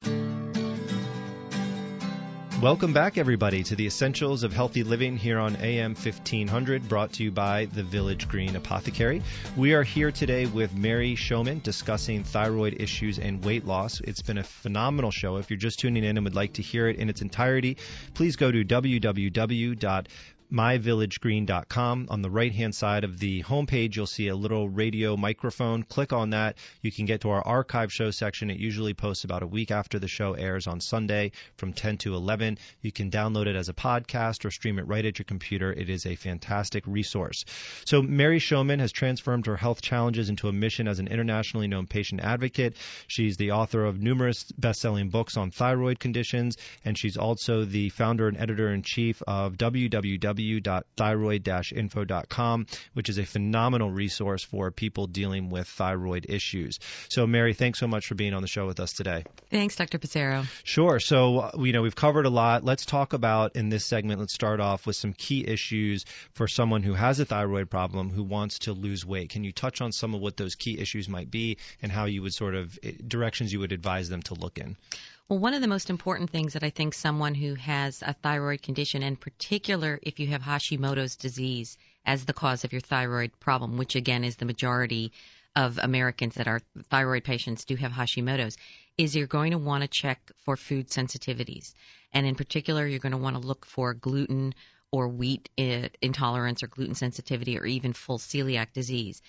Welcome back, everybody, to the Essentials of Healthy Living here on A M fifteen hundred, brought to you by the Village Green Apothecary. We are here today with Mary Showman discussing thyroid issues and weight loss. It's been a phenomenal show. If you're just tuning in and would like to hear it in its entirety, please go to w w w dot my village green dot com. On the right-hand side of the homepage, you'll see a little radio microphone. Click on that. You can get to our archive show section. It usually posts about a week after the show airs on Sunday from ten to eleven. You can download it as a podcast or stream it right at your computer. It is a fantastic resource. So Mary Showman has transformed her health challenges into a mission as an internationally known patient advocate. She's the author of numerous best-selling books on thyroid conditions, and she's also the founder and editor-in-chief of w w w dot thyroid dash info dot com, which is a phenomenal resource for people dealing with thyroid issues. So, Mary, thanks so much for being on the show with us today. Thanks, Doctor Passero. Sure. So, you know, we've covered a lot. Let's talk about, in this segment, let's start off with some key issues for someone who has a thyroid problem who wants to lose weight. Can you touch on some of what those key issues might be and how you would sort of, directions you would advise them to look in? Well, one of the most important things that I think someone who has a thyroid condition, in particular if you have Hashimoto's disease as the cause of your thyroid problem, which again is the majority of Americans that are thyroid patients do have Hashimoto's, is you're going to want to check for food sensitivities. And in particular, you're going to want to look for gluten or wheat intolerance or gluten sensitivity or even full celiac disease.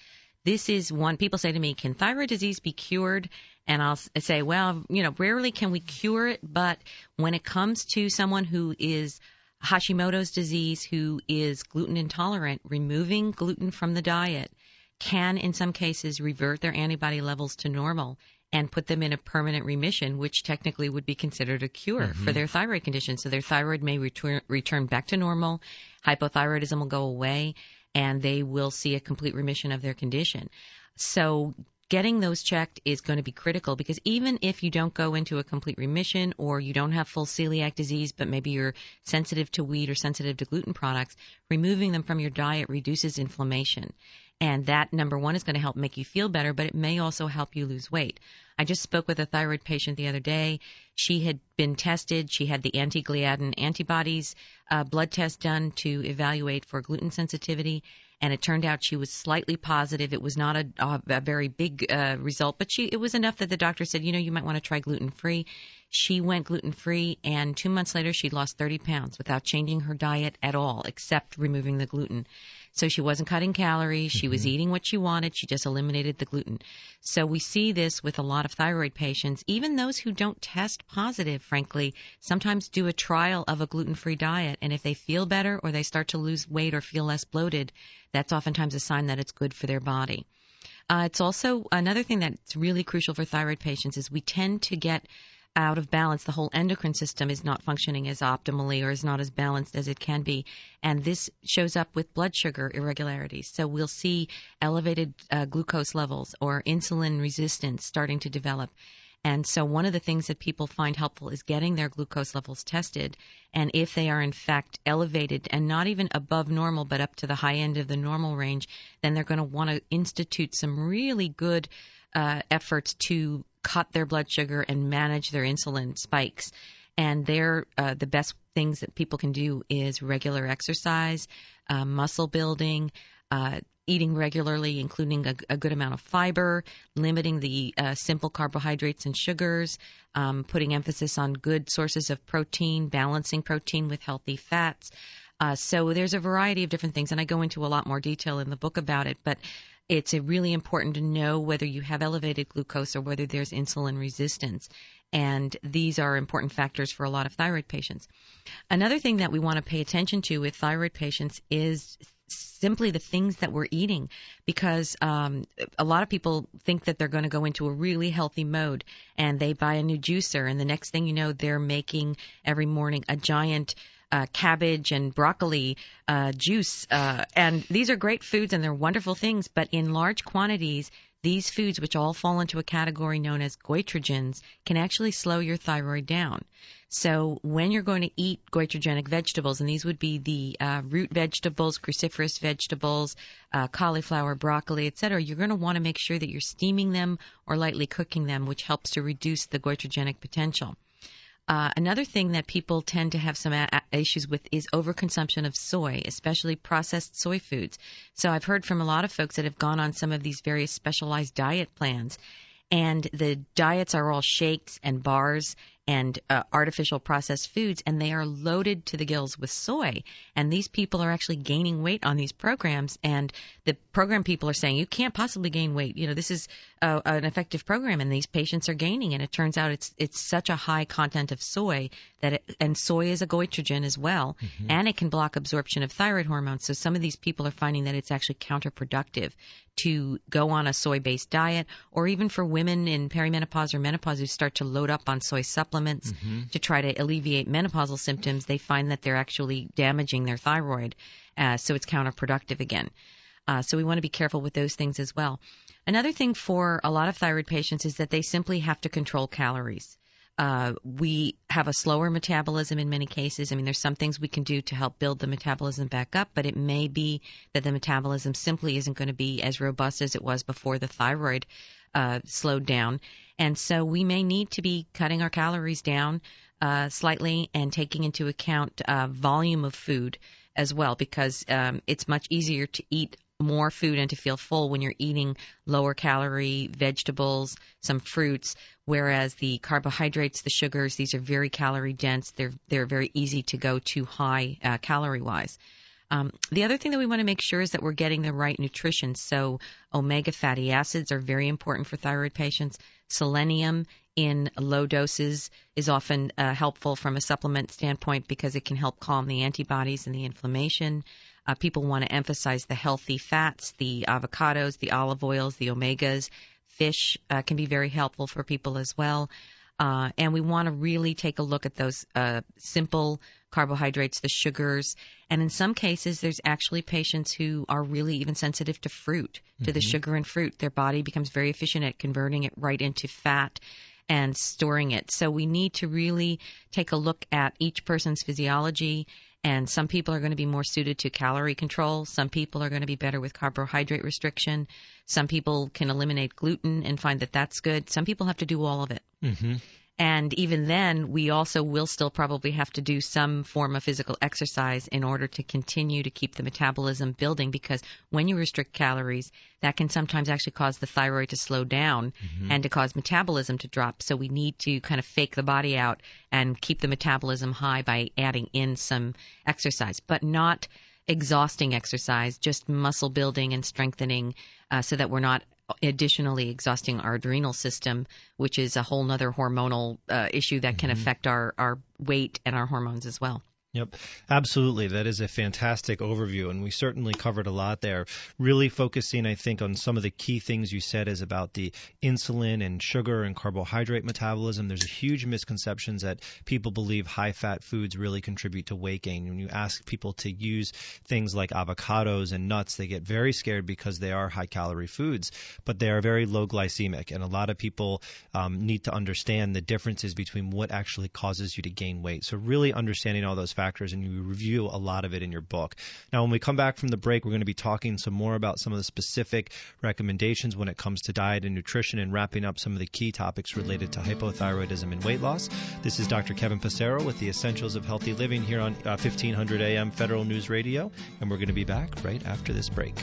this is one, people say to me, can thyroid disease be cured? And I'll say, well, you know, rarely can we cure it, but when it comes to someone who is Hashimoto's disease, who is gluten intolerant, removing gluten from the diet can, in some cases, revert their antibody levels to normal and put them in a permanent remission, which technically would be considered a cure mm-hmm. for their thyroid condition. So their thyroid may return, return back to normal, hypothyroidism will go away, and they will see a complete remission of their condition. So getting those checked is going to be critical, because even if you don't go into a complete remission or you don't have full celiac disease, but maybe you're sensitive to wheat or sensitive to gluten products, removing them from your diet reduces inflammation. And that, number one, is going to help make you feel better, but it may also help you lose weight. I just spoke with a thyroid patient the other day. She had been tested. She had the anti-gliadin antibodies uh, blood test done to evaluate for gluten sensitivity, and it turned out she was slightly positive. It was not a, a, a very big uh, result, but she it was enough that the doctor said, you know, you might want to try gluten-free. She went gluten-free, and two months later she lost thirty pounds without changing her diet at all, except removing the gluten. So she wasn't cutting calories. She mm-hmm. was eating what she wanted. She just eliminated the gluten. So we see this with a lot of thyroid patients. Even those who don't test positive, frankly, sometimes do a trial of a gluten-free diet. And if they feel better or they start to lose weight or feel less bloated, that's oftentimes a sign that it's good for their body. Uh, it's also another thing that's really crucial for thyroid patients is we tend to get out of balance. The whole endocrine system is not functioning as optimally or is not as balanced as it can be. And this shows up with blood sugar irregularities. So we'll see elevated uh, glucose levels or insulin resistance starting to develop. And so one of the things that people find helpful is getting their glucose levels tested. And if they are in fact elevated and not even above normal, but up to the high end of the normal range, then they're going to want to institute some really good uh, efforts to cut their blood sugar and manage their insulin spikes. And they're, uh, the best things that people can do is regular exercise, uh, muscle building, uh, eating regularly, including a, a good amount of fiber, limiting the uh, simple carbohydrates and sugars, um, putting emphasis on good sources of protein, balancing protein with healthy fats. Uh, so there's a variety of different things, and I go into a lot more detail in the book about it, but it's really important to know whether you have elevated glucose or whether there's insulin resistance. And these are important factors for a lot of thyroid patients. Another thing that we want to pay attention to with thyroid patients is simply the things that we're eating, because um, a lot of people think that they're going to go into a really healthy mode and they buy a new juicer, and the next thing you know, they're making every morning a giant Uh, cabbage and broccoli uh, juice. Uh, and these are great foods and they're wonderful things, but in large quantities, these foods, which all fall into a category known as goitrogens, can actually slow your thyroid down. So when you're going to eat goitrogenic vegetables, and these would be the uh, root vegetables, cruciferous vegetables, uh, cauliflower, broccoli, et cetera, you're going to want to make sure that you're steaming them or lightly cooking them, which helps to reduce the goitrogenic potential. Uh, another thing that people tend to have some a- issues with is overconsumption of soy, especially processed soy foods. So I've heard from a lot of folks that have gone on some of these various specialized diet plans, and the diets are all shakes and bars and uh, artificial processed foods, and they are loaded to the gills with soy. And these people are actually gaining weight on these programs, and the program people are saying, you can't possibly gain weight. You know, this is uh, an effective program, and these patients are gaining. And it turns out it's it's such a high content of soy that it, and soy is a goitrogen as well, mm-hmm. and it can block absorption of thyroid hormones. So some of these people are finding that it's actually counterproductive to go on a soy-based diet, or even for women in perimenopause or menopause who start to load up on soy supplements mm-hmm. to try to alleviate menopausal symptoms, they find that they're actually damaging their thyroid, uh, so it's counterproductive again. Uh, so we want to be careful with those things as well. Another thing for a lot of thyroid patients is that they simply have to control calories. Uh, we have a slower metabolism in many cases. I mean, there's some things we can do to help build the metabolism back up, but it may be that the metabolism simply isn't going to be as robust as it was before the thyroid uh, slowed down. And so we may need to be cutting our calories down uh, slightly and taking into account uh, volume of food as well, because um, it's much easier to eat more food and to feel full when you're eating lower calorie vegetables, some fruits, whereas the carbohydrates, the sugars, these are very calorie dense. They're they're very easy to go too high uh, calorie wise. Um, the other thing that we want to make sure is that we're getting the right nutrition. So omega fatty acids are very important for thyroid patients. Selenium in low doses is often uh, helpful from a supplement standpoint because it can help calm the antibodies and the inflammation. Uh, people want to emphasize the healthy fats, the avocados, the olive oils, the omegas. Fish uh, can be very helpful for people as well. Uh, and we want to really take a look at those uh, simple carbohydrates, the sugars. And in some cases, there's actually patients who are really even sensitive to fruit, to mm-hmm. the sugar in fruit. Their body becomes very efficient at converting it right into fat and storing it. So we need to really take a look at each person's physiology. And some people are going to be more suited to calorie control. Some people are going to be better with carbohydrate restriction. Some people can eliminate gluten and find that that's good. Some people have to do all of it. Mm-hmm. And even then, we also will still probably have to do some form of physical exercise in order to continue to keep the metabolism building, because when you restrict calories, that can sometimes actually cause the thyroid to slow down mm-hmm. and to cause metabolism to drop. So we need to kind of fake the body out and keep the metabolism high by adding in some exercise, but not exhausting exercise, just muscle building and strengthening uh, so that we're not additionally exhausting our adrenal system, which is a whole other hormonal uh, issue that can mm-hmm. affect our, our weight and our hormones as well. Yep, absolutely. That is a fantastic overview, and we certainly covered a lot there. Really focusing, I think, on some of the key things you said is about the insulin and sugar and carbohydrate metabolism. There's a huge misconceptions that people believe high-fat foods really contribute to weight gain. When you ask people to use things like avocados and nuts, they get very scared because they are high-calorie foods, but they are very low glycemic, and a lot of people um, need to understand the differences between what actually causes you to gain weight. So really understanding all those factors. Factors, and you review a lot of it in your book. Now, when we come back from the break, we're going to be talking some more about some of the specific recommendations when it comes to diet and nutrition, and wrapping up some of the key topics related to hypothyroidism and weight loss. This is Doctor Kevin Passero with the Essentials of Healthy Living here on uh, fifteen hundred A M Federal News Radio, and we're going to be back right after this break.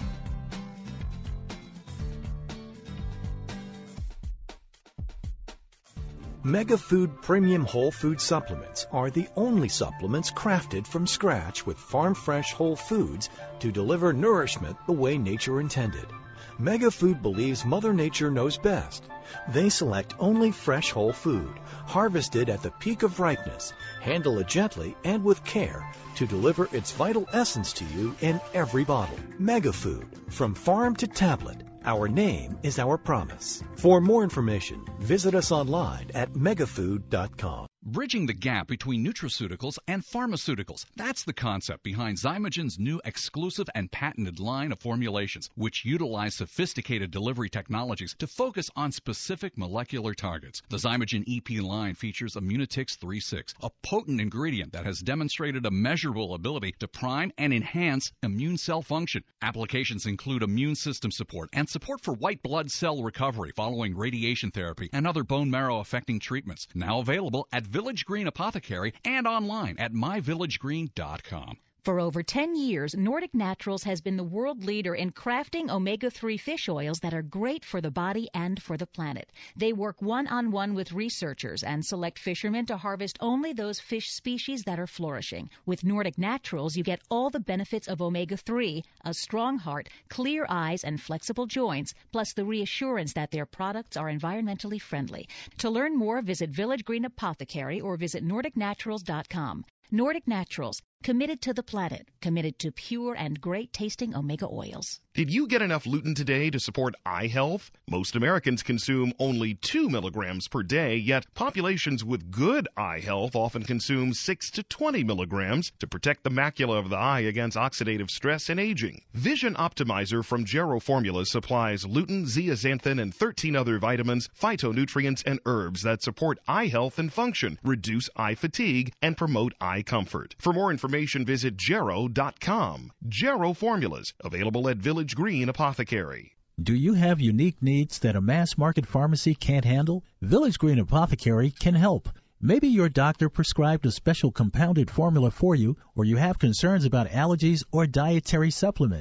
MegaFood Premium Whole Food Supplements are the only supplements crafted from scratch with farm-fresh whole foods to deliver nourishment the way nature intended. MegaFood believes Mother Nature knows best. They select only fresh whole food, harvested at the peak of ripeness, handle it gently and with care to deliver its vital essence to you in every bottle. MegaFood, from farm to tablet. Our name is our promise. For more information, visit us online at megafood dot com. Bridging the gap between nutraceuticals and pharmaceuticals. That's the concept behind Zymogen's new exclusive and patented line of formulations, which utilize sophisticated delivery technologies to focus on specific molecular targets. The Zymogen E P line features Immunotix three six, a potent ingredient that has demonstrated a measurable ability to prime and enhance immune cell function. Applications include immune system support and support for white blood cell recovery following radiation therapy and other bone marrow affecting treatments. Now available at Village Green Apothecary and online at my village green dot com. For over ten years, Nordic Naturals has been the world leader in crafting omega three fish oils that are great for the body and for the planet. They work one-on-one with researchers and select fishermen to harvest only those fish species that are flourishing. With Nordic Naturals, you get all the benefits of omega three, a strong heart, clear eyes, and flexible joints, plus the reassurance that their products are environmentally friendly. To learn more, visit Village Green Apothecary or visit nordic naturals dot com. Nordic Naturals, committed to the planet, committed to pure and great-tasting omega oils. Did you get enough lutein today to support eye health? Most Americans consume only two milligrams per day, yet populations with good eye health often consume six to twenty milligrams to protect the macula of the eye against oxidative stress and aging. Vision Optimizer from Gero Formulas supplies lutein, zeaxanthin, and thirteen other vitamins, phytonutrients, and herbs that support eye health and function, reduce eye fatigue, and promote eye comfort. For more information, visit gero dot com. Gero Formulas, available at Village Green Apothecary. Do you have unique needs that a mass market pharmacy can't handle? Village Green Apothecary can help. Maybe your doctor prescribed a special compounded formula for you, or you have concerns about allergies or dietary supplements.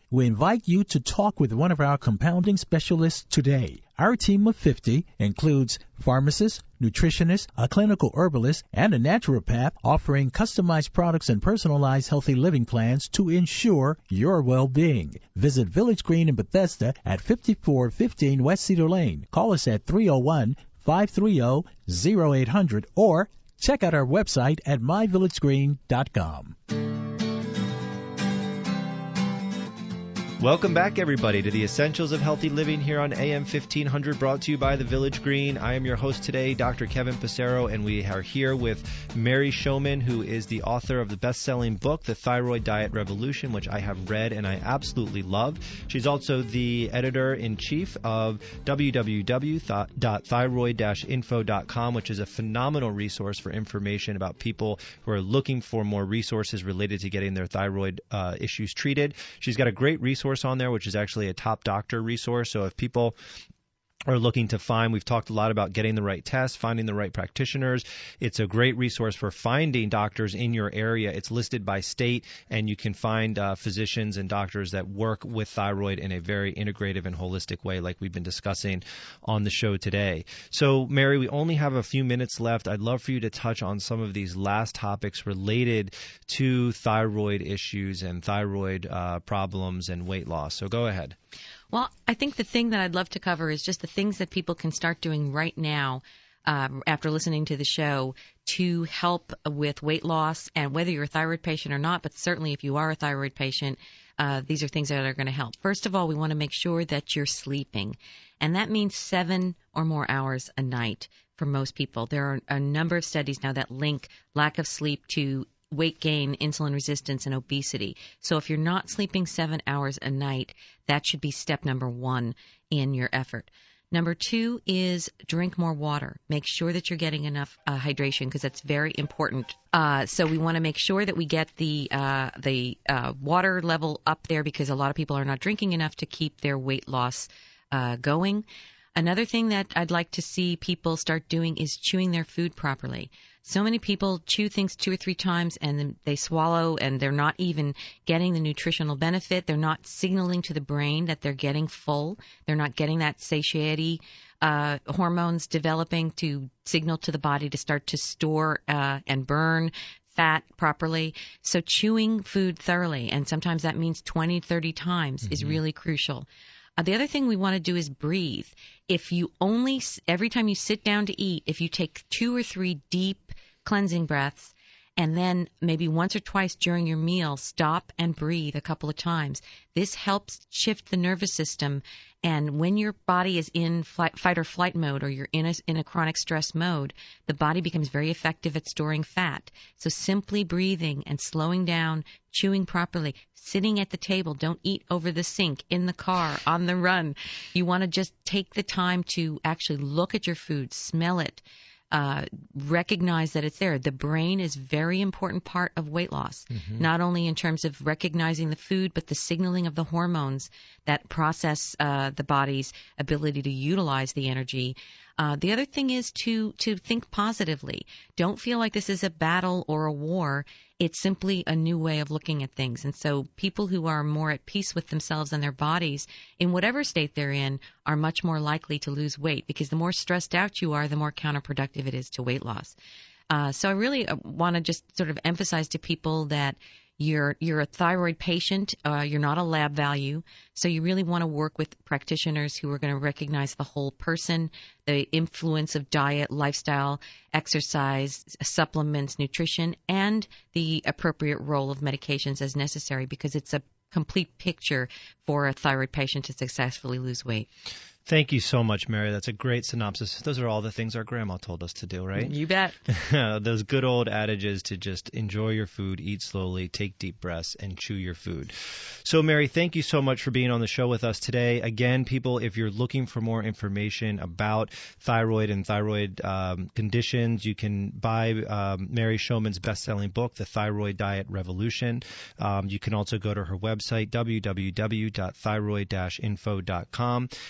We invite you to talk with one of our compounding specialists today. Our team of fifty includes pharmacists, nutritionists, a clinical herbalist, and a naturopath offering customized products and personalized healthy living plans to ensure your well-being. Visit Village Green in Bethesda at fifty-four fifteen West Cedar Lane. Call us at three oh one, five three oh, oh eight hundred or check out our website at my village green dot com. Welcome back, everybody, to the Essentials of Healthy Living here on A M fifteen hundred, brought to you by the Village Green. I am your host today, Doctor Kevin Passero, and we are here with Mary Shomon, who is the author of the best-selling book, The Thyroid Diet Revolution, which I have read and I absolutely love. She's also the editor-in-chief of w w w dot thyroid dash info dot com, which is a phenomenal resource for information about people who are looking for more resources related to getting their thyroid uh, issues treated. She's got a great resource on there, which is actually a top doctor resource. So if people are looking to find, we've talked a lot about getting the right tests, finding the right practitioners. It's a great resource for finding doctors in your area. It's listed by state, and you can find uh, physicians and doctors that work with thyroid in a very integrative and holistic way, like we've been discussing on the show today. So, Mary, we only have a few minutes left. I'd love for you to touch on some of these last topics related to thyroid issues and thyroid uh, problems and weight loss. So go ahead. Well, I think the thing that I'd love to cover is just the things that people can start doing right now um, after listening to the show to help with weight loss, and whether you're a thyroid patient or not, but certainly if you are a thyroid patient, uh, these are things that are going to help. First of all, we want to make sure that you're sleeping, and that means seven or more hours a night for most people. There are a number of studies now that link lack of sleep to weight gain, insulin resistance, and obesity. So if you're not sleeping seven hours a night, that should be step number one in your effort. Number two is drink more water. Make sure that you're getting enough uh, hydration, because that's very important. Uh, so we want to make sure that we get the uh, the uh, water level up there, because a lot of people are not drinking enough to keep their weight loss uh, going. Another thing that I'd like to see people start doing is chewing their food properly. So many people chew things two or three times and then they swallow, and they're not even getting the nutritional benefit. They're not signaling to the brain that they're getting full. They're not getting that satiety uh, hormones developing to signal to the body to start to store uh, and burn fat properly. So chewing food thoroughly, and sometimes that means twenty, thirty times, mm-hmm. is really crucial. Uh, the other thing we want to do is breathe. If you only, every time you sit down to eat, if you take two or three deep cleansing breaths, and then maybe once or twice during your meal, stop and breathe a couple of times. This helps shift the nervous system, and when your body is in flight, fight or flight mode, or you're in a, in a chronic stress mode, the body becomes very effective at storing fat. So simply breathing and slowing down, chewing properly, sitting at the table, don't eat over the sink, in the car, on the run. You want to just take the time to actually look at your food, smell it, Uh, recognize that it's there. The brain is a very important part of weight loss, mm-hmm. not only in terms of recognizing the food, but the signaling of the hormones that process uh, the body's ability to utilize the energy. Uh, the other thing is to to think positively. Don't feel like this is a battle or a war. It's simply a new way of looking at things. And so people who are more at peace with themselves and their bodies, in whatever state they're in, are much more likely to lose weight, because the more stressed out you are, the more counterproductive it is to weight loss. Uh, so I really want to just sort of emphasize to people that You're you're a thyroid patient. Uh, you're not a lab value. So you really want to work with practitioners who are going to recognize the whole person, the influence of diet, lifestyle, exercise, supplements, nutrition, and the appropriate role of medications as necessary, because it's a complete picture for a thyroid patient to successfully lose weight. Thank you so much, Mary. That's a great synopsis. Those are all the things our grandma told us to do, right? You bet. Those good old adages to just enjoy your food, eat slowly, take deep breaths, and chew your food. So, Mary, thank you so much for being on the show with us today. Again, people, if you're looking for more information about thyroid and thyroid um, conditions, you can buy um, Mary Shomon's best-selling book, The Thyroid Diet Revolution. Um, you can also go to her website, w w w dot thyroid dash info dot com. If you're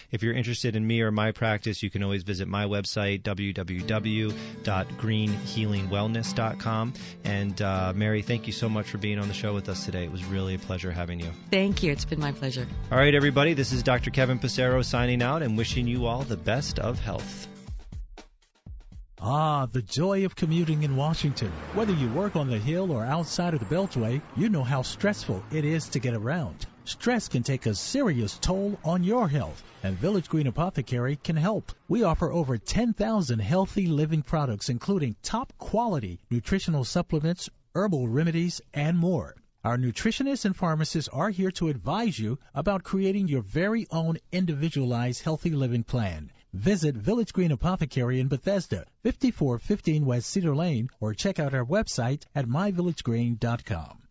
interested in me or my practice, you can always visit my website, w w w dot green healing wellness dot com. And uh, Mary, thank you so much for being on the show with us today. It was really a pleasure having you. Thank you. It's been my pleasure. All right, everybody, this is Doctor Kevin Passero signing out and wishing you all the best of health. Ah, the joy of commuting in Washington. Whether you work on the Hill or outside of the Beltway, you know how stressful it is to get around. Stress can take a serious toll on your health, and Village Green Apothecary can help. We offer over ten thousand healthy living products, including top-quality nutritional supplements, herbal remedies, and more. Our nutritionists and pharmacists are here to advise you about creating your very own individualized healthy living plan. Visit Village Green Apothecary in Bethesda, fifty-four fifteen West Cedar Lane, or check out our website at my village green dot com.